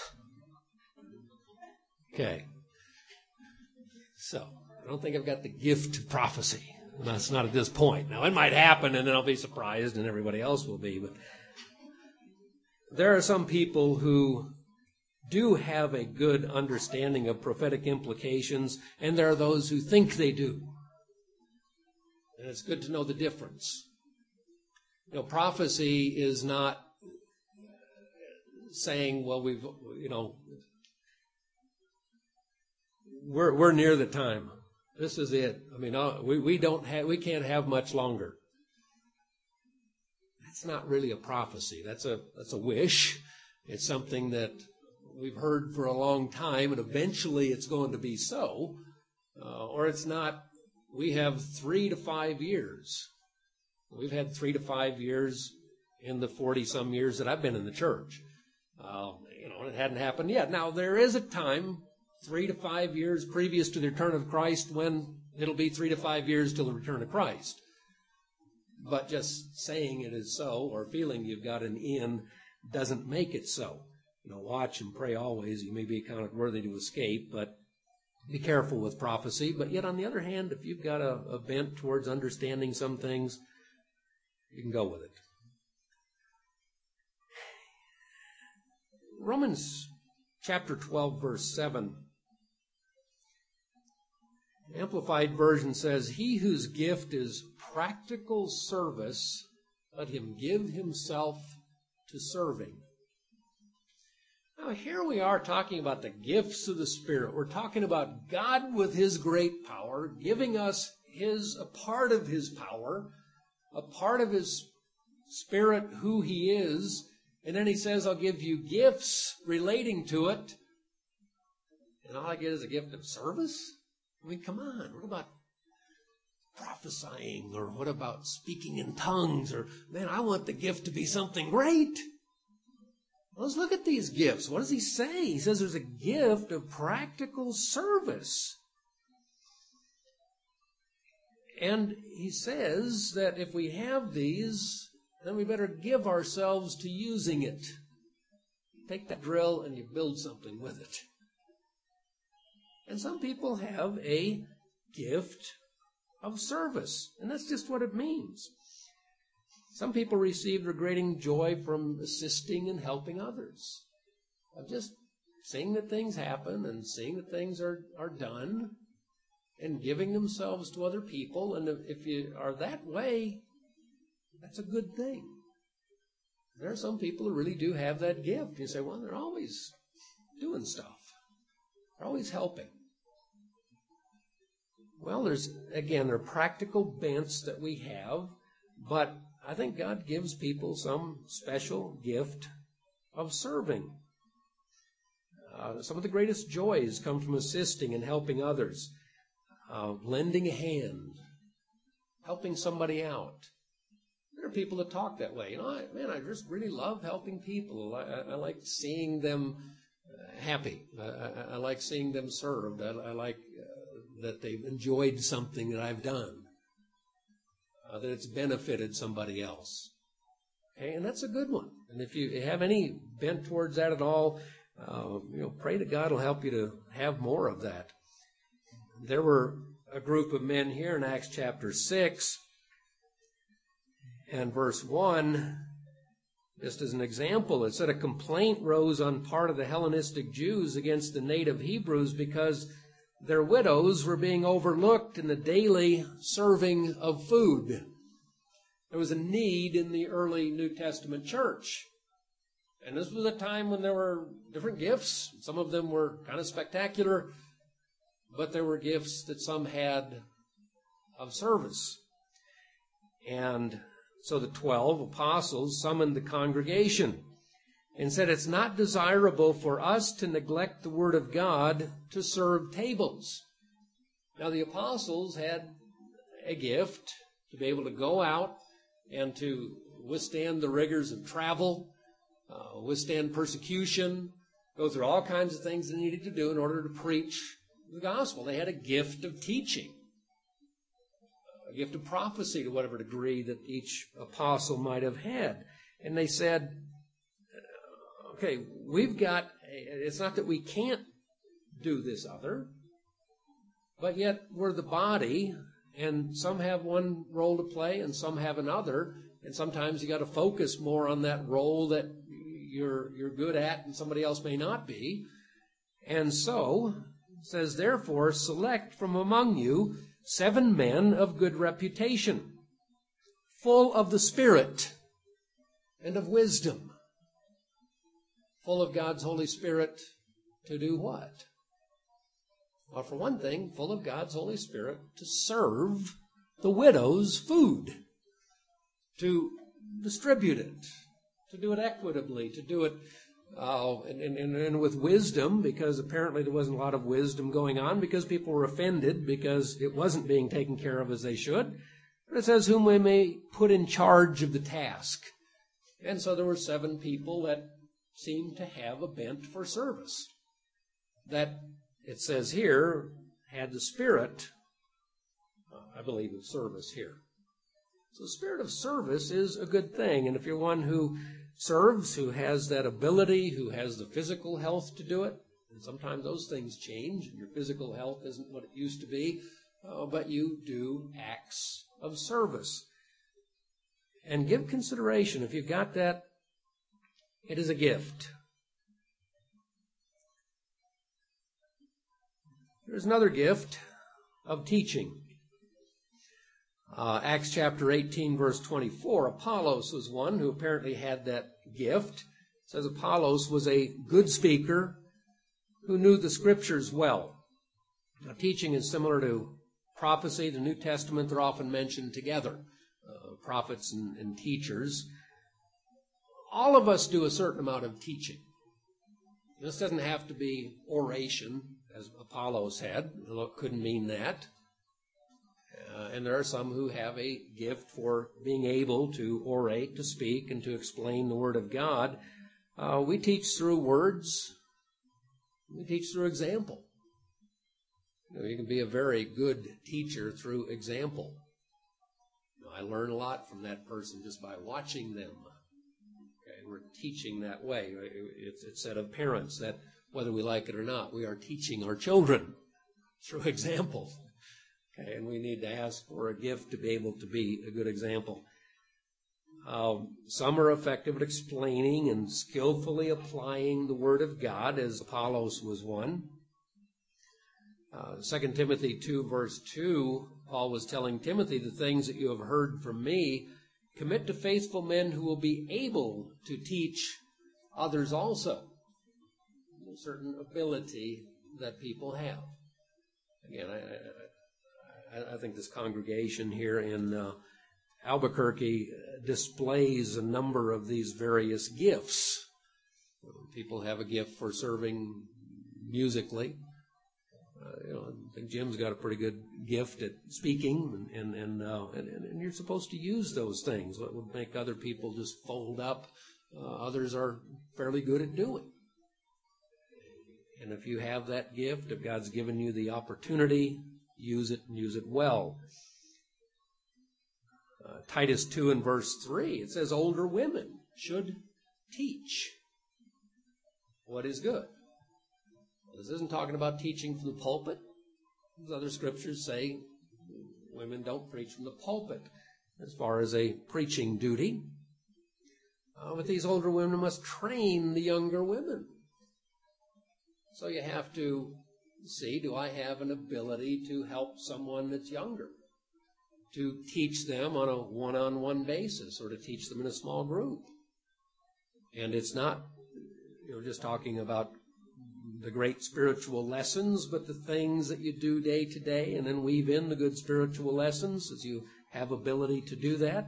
Okay. So, I don't think I've got the gift of prophecy. That's not at this point. Now, it might happen, and then I'll be surprised, and everybody else will be. But there are some people who do have a good understanding of prophetic implications, and there are those who think they do. And it's good to know the difference. Prophecy is not saying, well, we're near the time. This is it. I mean, we can't have much longer. That's not really a prophecy. That's a wish. It's something that we've heard for a long time, and eventually it's going to be so. Or it's not. We have 3 to 5 years. We've had 3 to 5 years in the 40-some years that I've been in the church. It hadn't happened yet. Now, there is a time, 3 to 5 years previous to the return of Christ, when it'll be 3 to 5 years till the return of Christ. But just saying it is so, or feeling you've got an in, doesn't make it so. Watch and pray always. You may be counted worthy to escape, but be careful with prophecy. But yet, on the other hand, if you've got a bent towards understanding some things, you can go with it. Romans chapter 12, verse 7. Amplified Version says, "He whose gift is practical service, let him give himself to serving." Now, here we are talking about the gifts of the Spirit. We're talking about God with His great power, giving us a part of His power, a part of His Spirit, who He is. And then He says, I'll give you gifts relating to it. And all I get is a gift of service? I mean, come on. What about prophesying? Or what about speaking in tongues? Or, man, I want the gift to be something great. Let's look at these gifts. What does He say? He says there's a gift of practical service. And He says that if we have these, then we better give ourselves to using it. Take that drill and you build something with it. And some people have a gift of service, and that's just what it means. Some people receive regretting joy from assisting and helping others. Of just seeing that things happen and seeing that things are done and giving themselves to other people. And if you are that way, that's a good thing. There are some people who really do have that gift. You say, well, they're always doing stuff. They're always helping. Well, there are practical bents that we have, but I think God gives people some special gift of serving. Some of the greatest joys come from assisting and helping others, lending a hand, helping somebody out. There are people that talk that way. I just really love helping people. I like seeing them happy. I like seeing them served. I like that they've enjoyed something that I've done, that it's benefited somebody else. Okay, and that's a good one. And if you have any bent towards that at all, pray that God will help you to have more of that. There were a group of men here in Acts chapter 6 and verse 1, just as an example. It said a complaint rose on part of the Hellenistic Jews against the native Hebrews because their widows were being overlooked in the daily serving of food. There was a need in the early New Testament church. And this was a time when there were different gifts. Some of them were kind of spectacular, but there were gifts that some had of service. And so the 12 apostles summoned the congregation and said, it's not desirable for us to neglect the word of God to serve tables. Now the apostles had a gift to be able to go out and to withstand the rigors of travel, withstand persecution, go through all kinds of things they needed to do in order to preach the gospel. They had a gift of teaching, a gift of prophecy to whatever degree that each apostle might have had. And they said, okay, it's not that we can't do this other, but yet we're the body, and some have one role to play and some have another, and sometimes you got to focus more on that role that you're good at and somebody else may not be. And so, it says, therefore, select from among you 7 men of good reputation, full of the Spirit and of wisdom. full of God's Holy Spirit to do what? Well, for one thing, full of God's Holy Spirit to serve the widow's food, to distribute it, to do it equitably, to do it and with wisdom, because apparently there wasn't a lot of wisdom going on, because people were offended because it wasn't being taken care of as they should. But it says, whom we may put in charge of the task. And so there were 7 people that seemed to have a bent for service, that it says here had the spirit, I believe, of service here. So the spirit of service is a good thing. And if you're one who serves, who has that ability, who has the physical health to do it, and sometimes those things change, and your physical health isn't what it used to be, but you do acts of service. And give consideration. If you've got that, it is a gift. There's another gift of teaching. Acts chapter 18, verse 24, Apollos was one who apparently had that gift. It says Apollos was a good speaker who knew the Scriptures well. Now, teaching is similar to prophecy. The New Testament, they're often mentioned together, prophets and teachers. All of us do a certain amount of teaching. This doesn't have to be oration, as Apollos had. It couldn't mean that. And there are some who have a gift for being able to orate, to speak, and to explain the Word of God. We teach through words. We teach through example. You can be a very good teacher through example. I learn a lot from that person just by watching them. Okay, we're teaching that way. It's said of parents that whether we like it or not, we are teaching our children through example. Okay, and we need to ask for a gift to be able to be a good example. Some are effective at explaining and skillfully applying the Word of God, as Apollos was one. 2 Timothy 2, verse 2, Paul was telling Timothy, the things that you have heard from me, commit to faithful men who will be able to teach others also. A certain ability that people have. Again, I think this congregation here in Albuquerque displays a number of these various gifts. People have a gift for serving musically. I think Jim's got a pretty good gift at speaking, and you're supposed to use those things. What would make other people just fold up, others are fairly good at doing. And if you have that gift, if God's given you the opportunity, use it and use it well. Titus 2 and verse 3, it says older women should teach what is good. This isn't talking about teaching from the pulpit. As other scriptures say, women don't preach from the pulpit as far as a preaching duty. But these older women must train the younger women. So you have to see, do I have an ability to help someone that's younger? To teach them on a one-on-one basis, or to teach them in a small group. And it's not, just talking about the great spiritual lessons, but the things that you do day to day, and then weave in the good spiritual lessons as you have ability to do that.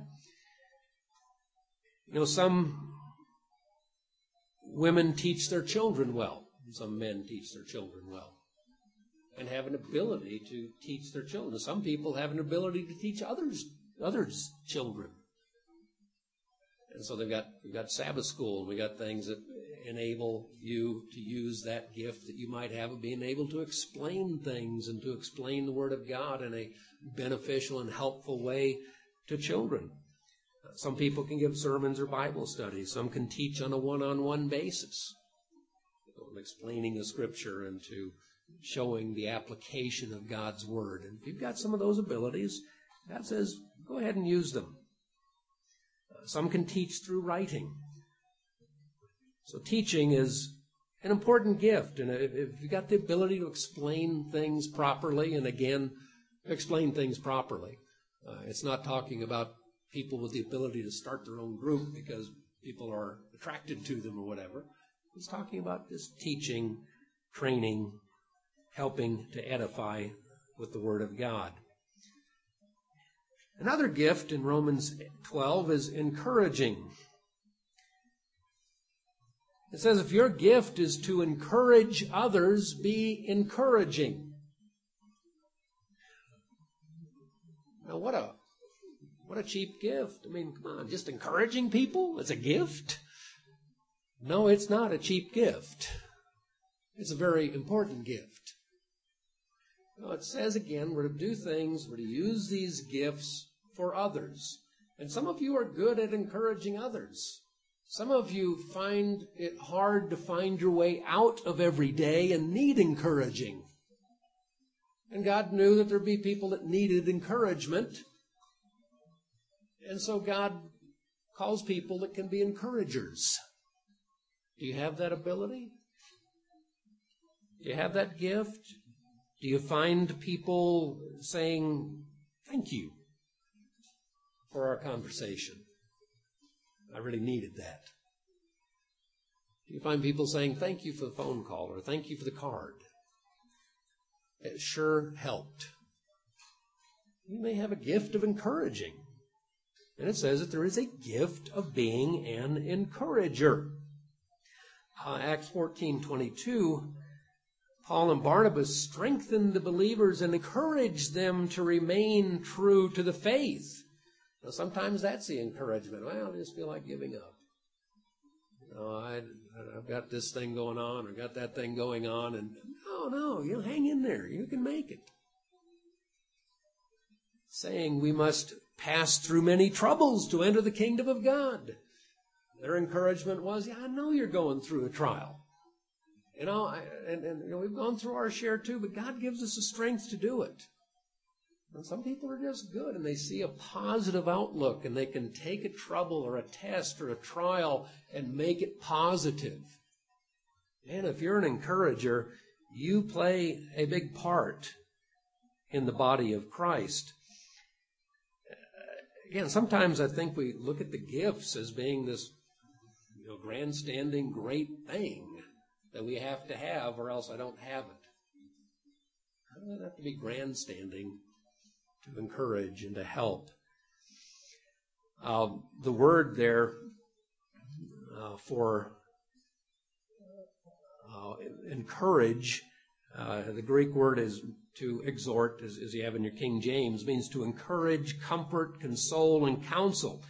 Some women teach their children well. Some men teach their children well and have an ability to teach their children. Some people have an ability to teach others' children. And so we've got Sabbath school, and we got things that enable you to use that gift that you might have of being able to explain things and to explain the Word of God in a beneficial and helpful way to children. Some people can give sermons or Bible studies. Some can teach on a one-on-one basis, explaining the Scripture and to showing the application of God's Word. And if you've got some of those abilities, God says, go ahead and use them. Some can teach through writing. So teaching is an important gift. And if you've got the ability to explain things properly, and again, explain things properly, it's not talking about people with the ability to start their own group because people are attracted to them or whatever. He's talking about just teaching, training, helping to edify with the Word of God. Another gift in Romans 12 is encouraging. It says, if your gift is to encourage others, be encouraging. Now, what a cheap gift. I mean, come on, just encouraging people? It's a gift? No, it's not a cheap gift. It's a very important gift. It says again, we're to do things, we're to use these gifts for others. And some of you are good at encouraging others. Some of you find it hard to find your way out of every day and need encouraging. And God knew that there'd be people that needed encouragement. And so God calls people that can be encouragers. Do you have that ability? Do you have that gift? Do you find people saying, thank you for our conversation? I really needed that. Do you find people saying, thank you for the phone call or thank you for the card? It sure helped. You may have a gift of encouraging. And it says that there is a gift of being an encourager. Acts 14:22, Paul and Barnabas strengthened the believers and encouraged them to remain true to the faith. Now, sometimes that's the encouragement. Well, I just feel like giving up. I've got this thing going on, or got that thing going on, and no, you hang in there. You can make it. Saying we must pass through many troubles to enter the kingdom of God. Their encouragement was, I know you're going through a trial. And we've gone through our share too, but God gives us the strength to do it. And some people are just good, and they see a positive outlook, and they can take a trouble or a test or a trial and make it positive. And if you're an encourager, you play a big part in the body of Christ. Again, sometimes I think we look at the gifts as being this grandstanding great thing that we have to have, or else I don't have it. I don't have to be grandstanding to encourage and to help. The word there for encourage, the Greek word is to exhort, as you have in your King James, means to encourage, comfort, console, and counsel.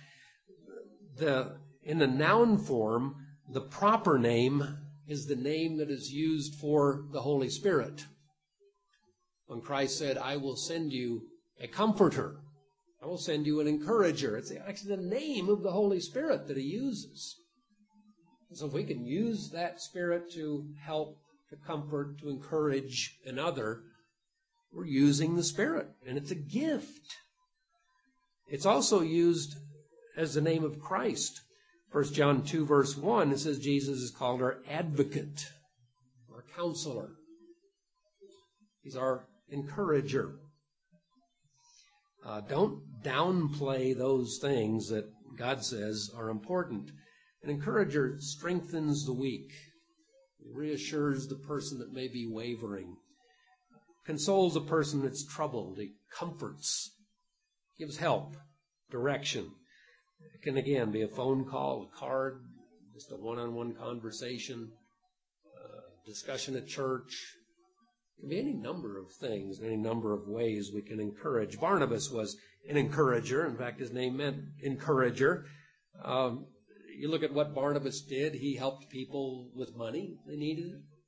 In the noun form, the proper name is the name that is used for the Holy Spirit. When Christ said, I will send you a comforter, I will send you an encourager. It's actually the name of the Holy Spirit that he uses. So if we can use that Spirit to help, to comfort, to encourage another, we're using the Spirit, and it's a gift. It's also used as the name of Christ. 1 John 2, verse 1, it says Jesus is called our advocate, our counselor. He's our encourager. Don't downplay those things that God says are important. An encourager strengthens the weak. He reassures the person that may be wavering. Consoles the person that's troubled. He comforts. Gives help, direction. It can, again, be a phone call, a card, just a one-on-one conversation, discussion at church. It can be any number of things, any number of ways we can encourage. Barnabas was an encourager. In fact, his name meant encourager. You look at what Barnabas did. He helped people with money. They needed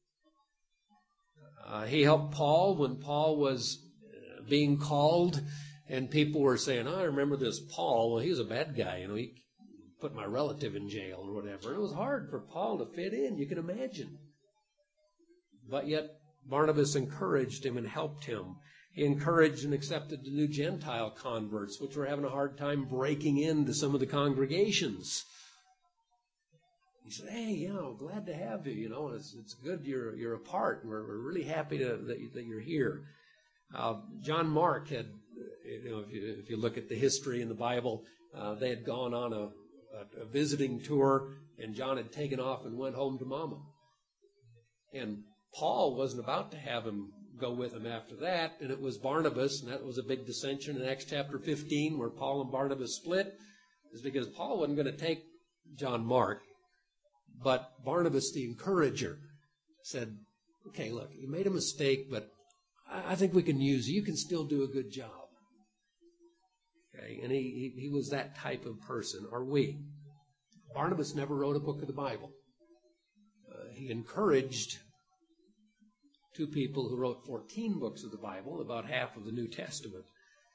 it. He helped Paul when Paul was being called, and people were saying, I remember this Paul. Well, he was a bad guy. He put my relative in jail or whatever. And it was hard for Paul to fit in, you can imagine. But yet, Barnabas encouraged him and helped him. He encouraged and accepted the new Gentile converts, which were having a hard time breaking into some of the congregations. He said, hey, glad to have you. It's good you're a part. And we're really happy that you're here. John Mark had, if you look at the history in the Bible, they had gone on a visiting tour, and John had taken off and went home to Mama. And Paul wasn't about to have him go with him after that, and it was Barnabas, and that was a big dissension in Acts chapter 15 where Paul and Barnabas split, is because Paul wasn't going to take John Mark, but Barnabas, the encourager, said, okay, look, you made a mistake, but I think we can use you. You can still do a good job. Okay, and he was that type of person, or we. Barnabas never wrote a book of the Bible. He encouraged two people who wrote 14 books of the Bible, about half of the New Testament.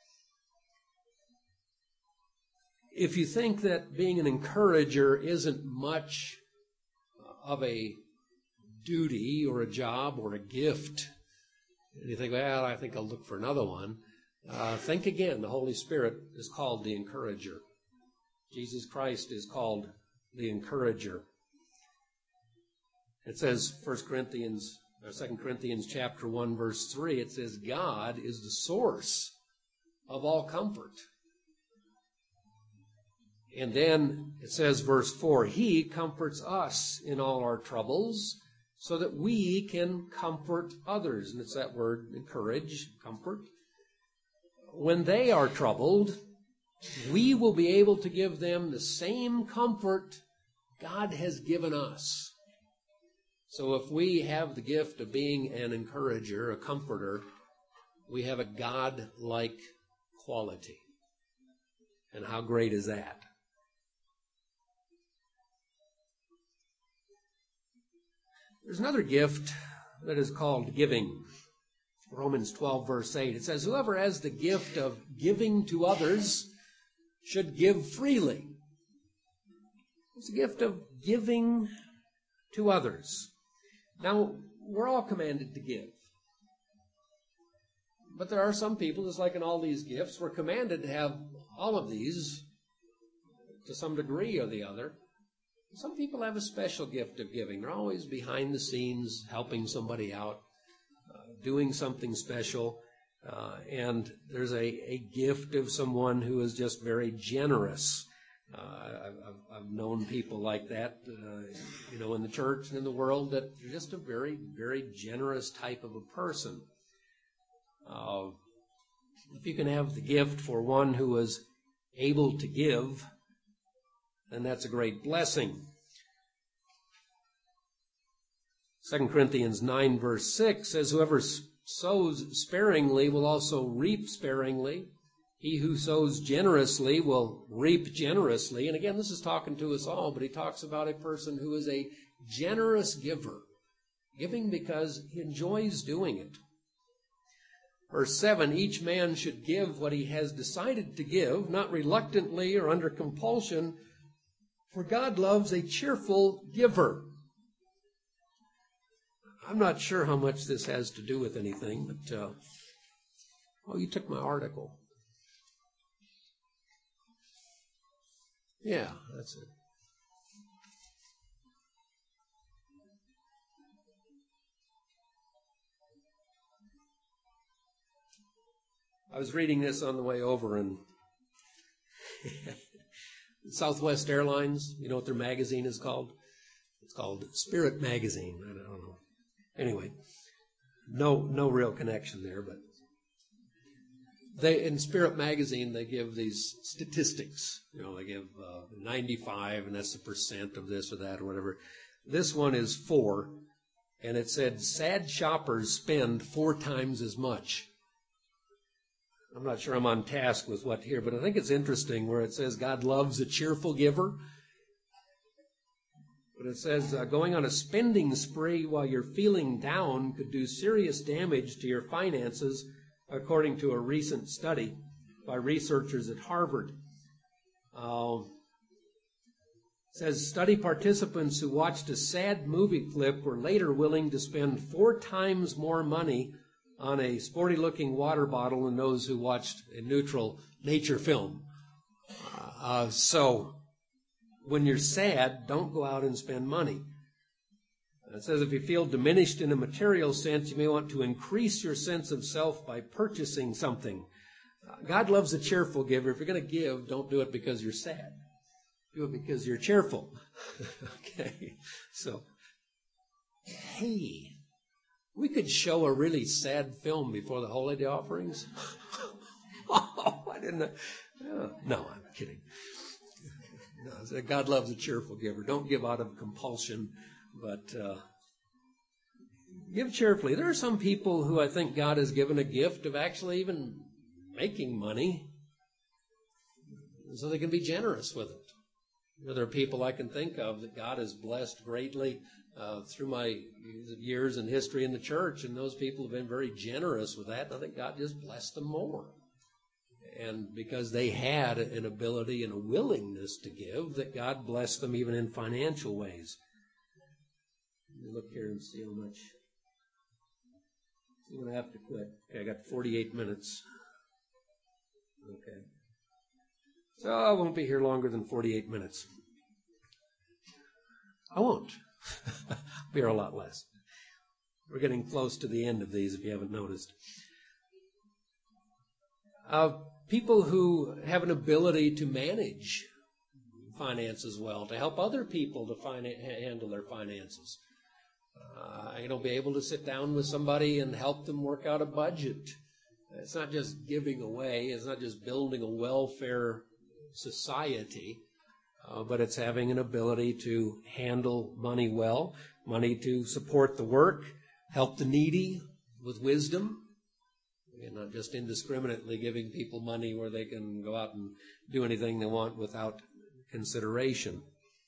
If you think that being an encourager isn't much of a duty or a job or a gift, and you think, well, I think I'll look for another one, think again. The Holy Spirit is called the encourager. Jesus Christ is called the encourager. It says 2 Corinthians chapter 1, verse 3, it says, God is the source of all comfort. And then it says, verse 4, He comforts us in all our troubles so that we can comfort others. And it's that word, encourage, comfort. When they are troubled, we will be able to give them the same comfort God has given us. So if we have the gift of being an encourager, a comforter, we have a God-like quality. And how great is that? There's another gift that is called giving. Romans 12, verse 8. It says, whoever has the gift of giving to others should give freely. It's a gift of giving to others. Now, we're all commanded to give. But there are some people, just like in all these gifts, we're commanded to have all of these to some degree or the other. Some people have a special gift of giving. They're always behind the scenes, helping somebody out, doing something special. And there's a gift of someone who is just very generous. I've known people like that, in the church and in the world, that they're just a very, very generous type of a person. If you can have the gift for one who is able to give, then that's a great blessing. 2 Corinthians 9, verse 6 says, whoever sows sparingly will also reap sparingly. He who sows generously will reap generously. And again, this is talking to us all, but he talks about a person who is a generous giver, giving because he enjoys doing it. Verse 7, each man should give what he has decided to give, not reluctantly or under compulsion, for God loves a cheerful giver. I'm not sure how much this has to do with anything, but, you took my article. Yeah, that's it. I was reading this on the way over, and Southwest Airlines, you know what their magazine is called? It's called Spirit Magazine. I don't know. Anyway, no real connection there, but in Spirit Magazine, they give these statistics. They give 95, and that's the percent of this or that or whatever. This one is 4, and it said sad shoppers spend 4 times as much. I'm not sure I'm on task with what here, but I think it's interesting where it says God loves a cheerful giver. But it says going on a spending spree while you're feeling down could do serious damage to your finances, according to a recent study by researchers at Harvard. It says study participants who watched a sad movie clip were later willing to spend 4 times more money on a sporty-looking water bottle than those who watched a neutral nature film. So when you're sad, don't go out and spend money. It says if you feel diminished in a material sense, you may want to increase your sense of self by purchasing something. God loves a cheerful giver. If you're going to give, don't do it because you're sad. Do it because you're cheerful. Okay. So, hey, we could show a really sad film before the holiday offerings. Oh, I didn't know. No, I'm kidding. No, God loves a cheerful giver. Don't give out of compulsion, but give cheerfully. There are some people who I think God has given a gift of actually even making money so they can be generous with it. There are people I can think of that God has blessed greatly through my years in history in the church, and those people have been very generous with that, and I think God just blessed them more. And because they had an ability and a willingness to give, that God blessed them even in financial ways. Let me look here and see how much. I'm going to have to quit. Okay, I got 48 minutes. Okay. So I won't be here longer than 48 minutes. I won't. I'll be here a lot less. We're getting close to the end of these, if you haven't noticed. People who have an ability to manage finances well, to help other people to handle their finances. Be able to sit down with somebody and help them work out a budget. It's not just giving away. It's not just building a welfare society, but it's having an ability to handle money well, money to support the work, help the needy with wisdom, and not just indiscriminately giving people money where they can go out and do anything they want without consideration.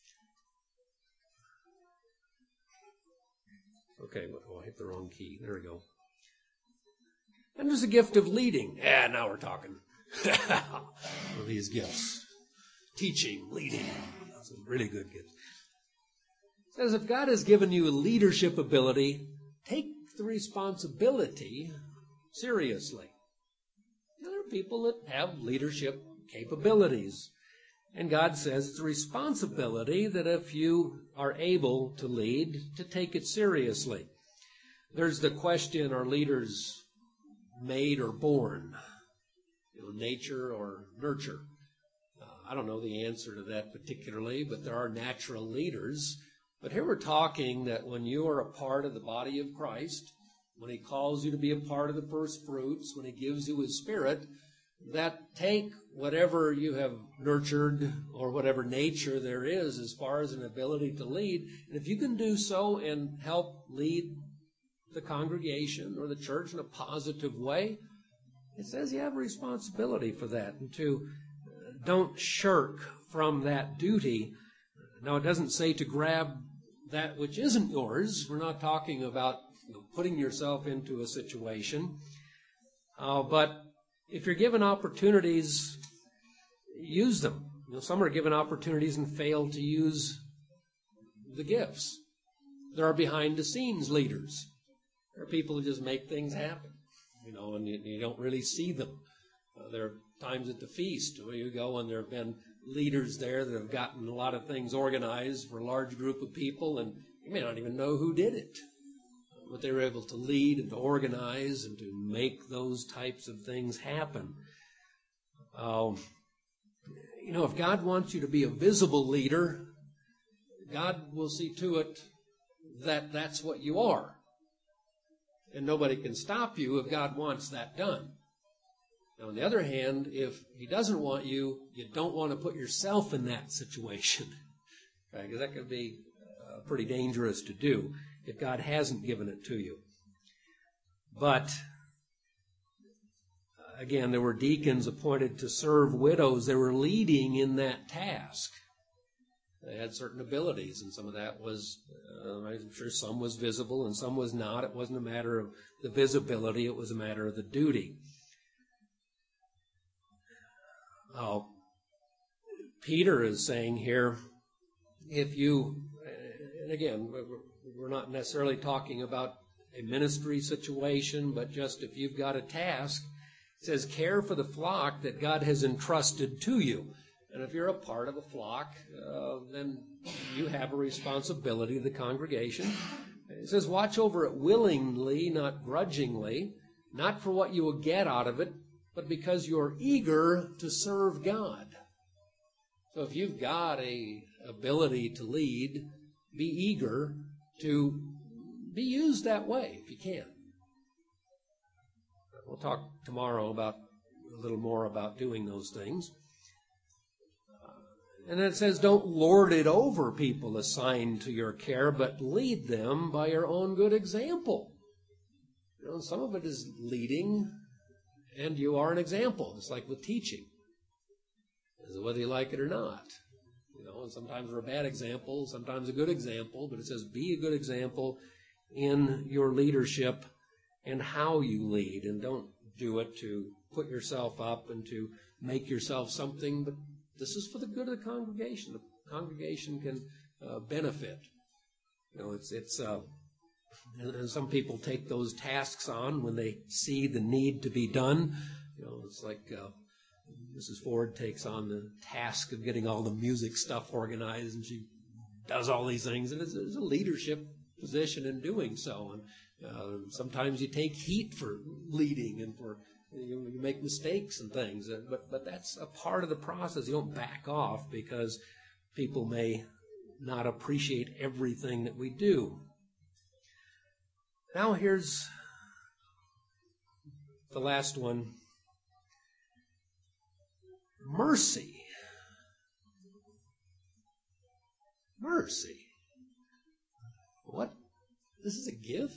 Okay, I hit the wrong key. There we go. And there's a gift of leading. Now we're talking. These gifts. Teaching, leading. That's a really good gift. It says if God has given you a leadership ability, take the responsibility seriously. There are people that have leadership capabilities. And God says it's a responsibility that if you are able to lead, to take it seriously. There's the question, are leaders made or born? Nature or nurture? I don't know the answer to that particularly, but there are natural leaders. But here we're talking that when you are a part of the body of Christ, when He calls you to be a part of the first fruits, when He gives you His Spirit, that take whatever you have nurtured or whatever nature there is as far as an ability to lead. And if you can do so and help lead the congregation or the church in a positive way, it says you have a responsibility for that and to don't shirk from that duty. Now, it doesn't say to grab that which isn't yours. We're not talking about putting yourself into a situation. But if you're given opportunities, use them. Some are given opportunities and fail to use the gifts. There are behind-the-scenes leaders. There are people who just make things happen, and you don't really see them. There are times at the feast where you go and there have been leaders there that have gotten a lot of things organized for a large group of people, and you may not even know who did it. But they were able to lead and to organize and to make those types of things happen. If God wants you to be a visible leader, God will see to it that that's what you are. And nobody can stop you if God wants that done. Now, on the other hand, if He doesn't want you, you don't want to put yourself in that situation. Okay? Because that could be pretty dangerous to do if God hasn't given it to you. But, again, there were deacons appointed to serve widows. They were leading in that task. They had certain abilities, and some of that was, I'm sure some was visible and some was not. It wasn't a matter of the visibility. It was a matter of the duty. Peter is saying here, if you, and again, we're not necessarily talking about a ministry situation, but just if you've got a task, it says care for the flock that God has entrusted to you. And if you're a part of a flock, then you have a responsibility to the congregation. It says watch over it willingly, not grudgingly, not for what you will get out of it, but because you're eager to serve God. So if you've got a ability to lead, be eager to be used that way if you can. We'll talk tomorrow about a little more about doing those things. And then it says, don't lord it over people assigned to your care, but lead them by your own good example. Some of it is leading, and you are an example. It's like with teaching, whether you like it or not. And sometimes we're a bad example, sometimes a good example, but it says be a good example in your leadership and how you lead, and don't do it to put yourself up and to make yourself something, but this is for the good of the congregation. The congregation can benefit. And some people take those tasks on when they see the need to be done. It's like Mrs. Ford takes on the task of getting all the music stuff organized, and she does all these things, and it's a leadership position in doing so. And sometimes you take heat for leading and for you make mistakes and things, but that's a part of the process. You don't back off because people may not appreciate everything that we do. Now here's the last one. Mercy. Mercy. What? This is a gift?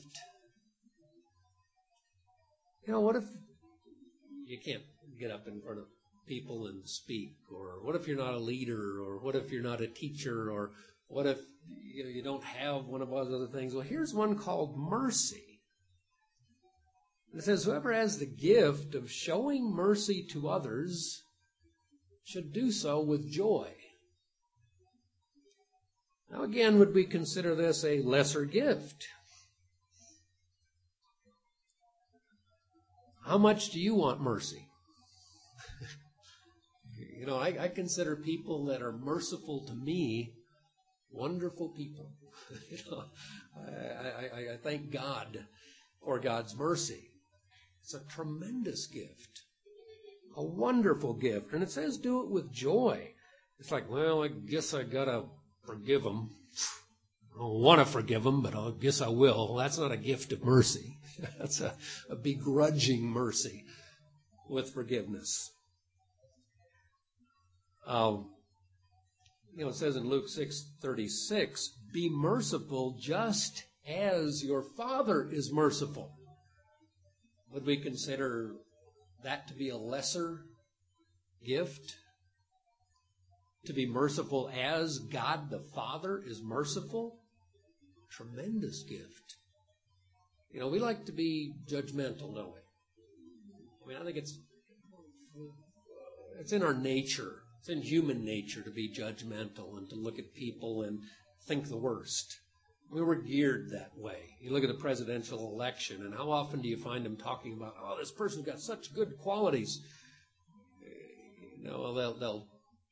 What if you can't get up in front of people and speak? Or what if you're not a leader? Or what if you're not a teacher? Or what if you don't have one of those other things? Well, here's one called mercy. It says, whoever has the gift of showing mercy to others should do so with joy. Now again, would we consider this a lesser gift? How much do you want mercy? I consider people that are merciful to me wonderful people. I thank God for God's mercy. It's a tremendous gift, a wonderful gift. And it says do it with joy. It's like, well, I guess I got to forgive them. I don't want to forgive them, but I guess I will. Well, that's not a gift of mercy. That's a begrudging mercy with forgiveness. It says in Luke 6:36, be merciful just as your Father is merciful. Would we consider that to be a lesser gift? To be merciful as God the Father is merciful? Tremendous gift. We like to be judgmental, don't we? I think it's in our nature. It's in human nature to be judgmental and to look at people and think the worst. We were geared that way. You look at the presidential election, and how often do you find them talking about, oh, this person's got such good qualities? They'll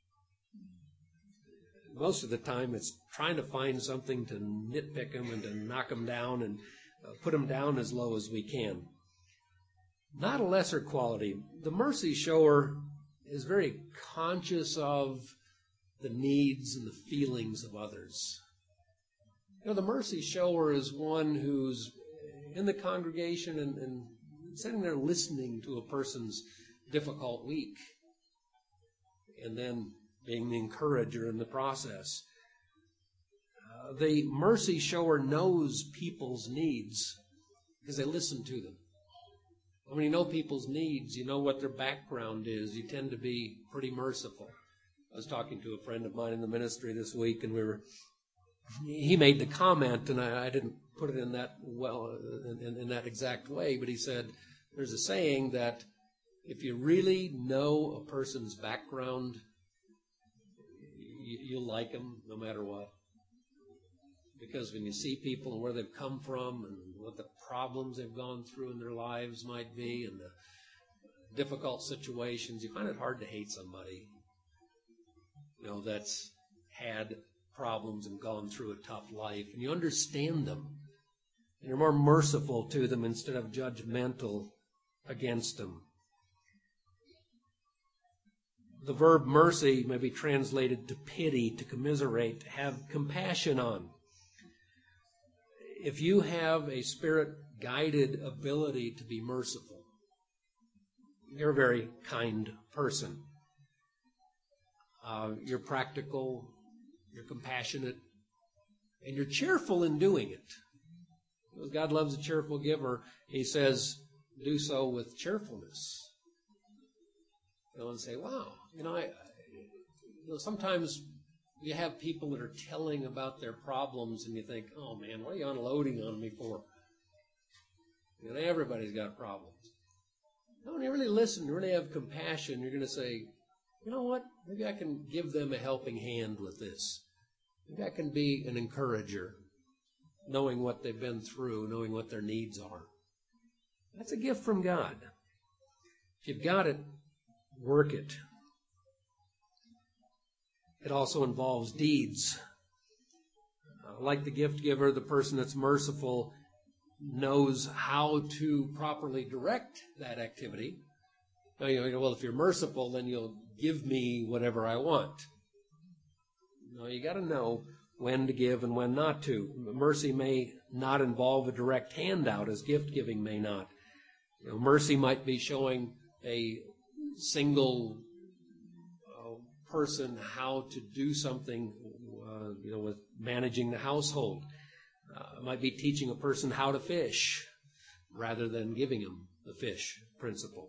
most of the time it's trying to find something to nitpick them and to knock them down and put them down as low as we can. Not a lesser quality. The mercy shower is very conscious of the needs and the feelings of others. The mercy shower is one who's in the congregation and sitting there listening to a person's difficult week and then being the encourager in the process. The mercy shower knows people's needs because they listen to them. When you know people's needs, you know what their background is. You tend to be pretty merciful. I was talking to a friend of mine in the ministry this week, and he made the comment, and I didn't put it in that in that exact way, but he said, there's a saying that if you really know a person's background, you'll like them no matter what. Because when you see people and where they've come from and what the problems they've gone through in their lives might be and the difficult situations, you find it hard to hate somebody, that's had problems and gone through a tough life. And you understand them. And you're more merciful to them instead of judgmental against them. The verb mercy may be translated to pity, to commiserate, to have compassion on. If you have a Spirit-guided ability to be merciful, you're a very kind person. You're practical, you're compassionate, and you're cheerful in doing it. Because God loves a cheerful giver, He says, do so with cheerfulness. And say, wow, sometimes you have people that are telling about their problems, and you think, oh man, what are you unloading on me for? Everybody's got problems. No, when you really listen, you really have compassion, you're going to say, you know what? Maybe I can give them a helping hand with this. Maybe I can be an encourager, knowing what they've been through, knowing what their needs are. That's a gift from God. If you've got it, work it. It also involves deeds. Like the gift giver, the person that's merciful knows how to properly direct that activity. Well, if you're merciful, then you'll give me whatever I want. No, you got to know when to give and when not to. Mercy may not involve a direct handout, as gift giving may not. Mercy might be showing a single person how to do something, with managing the household. It might be teaching a person how to fish rather than giving him the fish principle.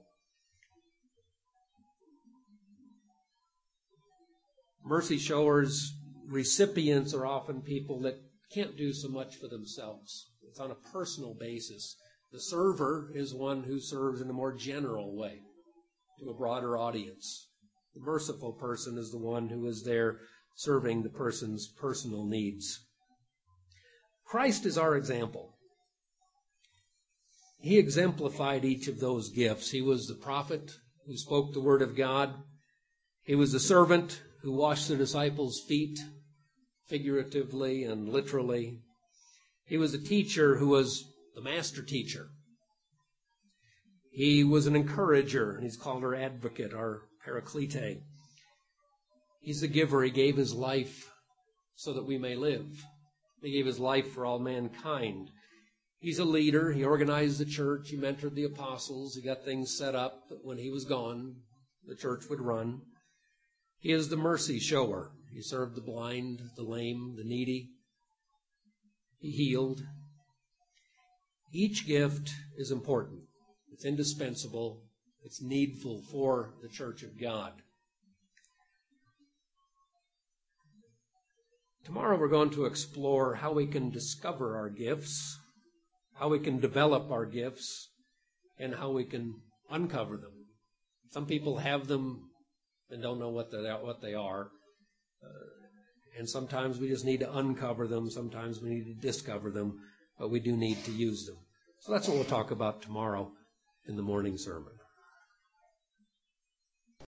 Mercy showers, recipients are often people that can't do so much for themselves. It's on a personal basis. The server is one who serves in a more general way to a broader audience. The merciful person is the one who is there serving the person's personal needs. Christ is our example. He exemplified each of those gifts. He was the prophet who spoke the word of God. He was the servant who washed the disciples' feet, figuratively and literally. He was a teacher who was the master teacher. He was an encourager, and he's called our advocate, our Paraklete. He's the giver. He gave his life so that we may live. He gave his life for all mankind. He's a leader. He organized the church. He mentored the apostles. He got things set up that when he was gone, the church would run. He is the mercy shower. He served the blind, the lame, the needy. He healed. Each gift is important. It's indispensable. It's needful for the church of God. Tomorrow we're going to explore how we can discover our gifts, how we can develop our gifts, and how we can uncover them. Some people have them and don't know what they are. And sometimes we just need to uncover them. Sometimes we need to discover them, but we do need to use them. So that's what we'll talk about tomorrow in the morning sermon.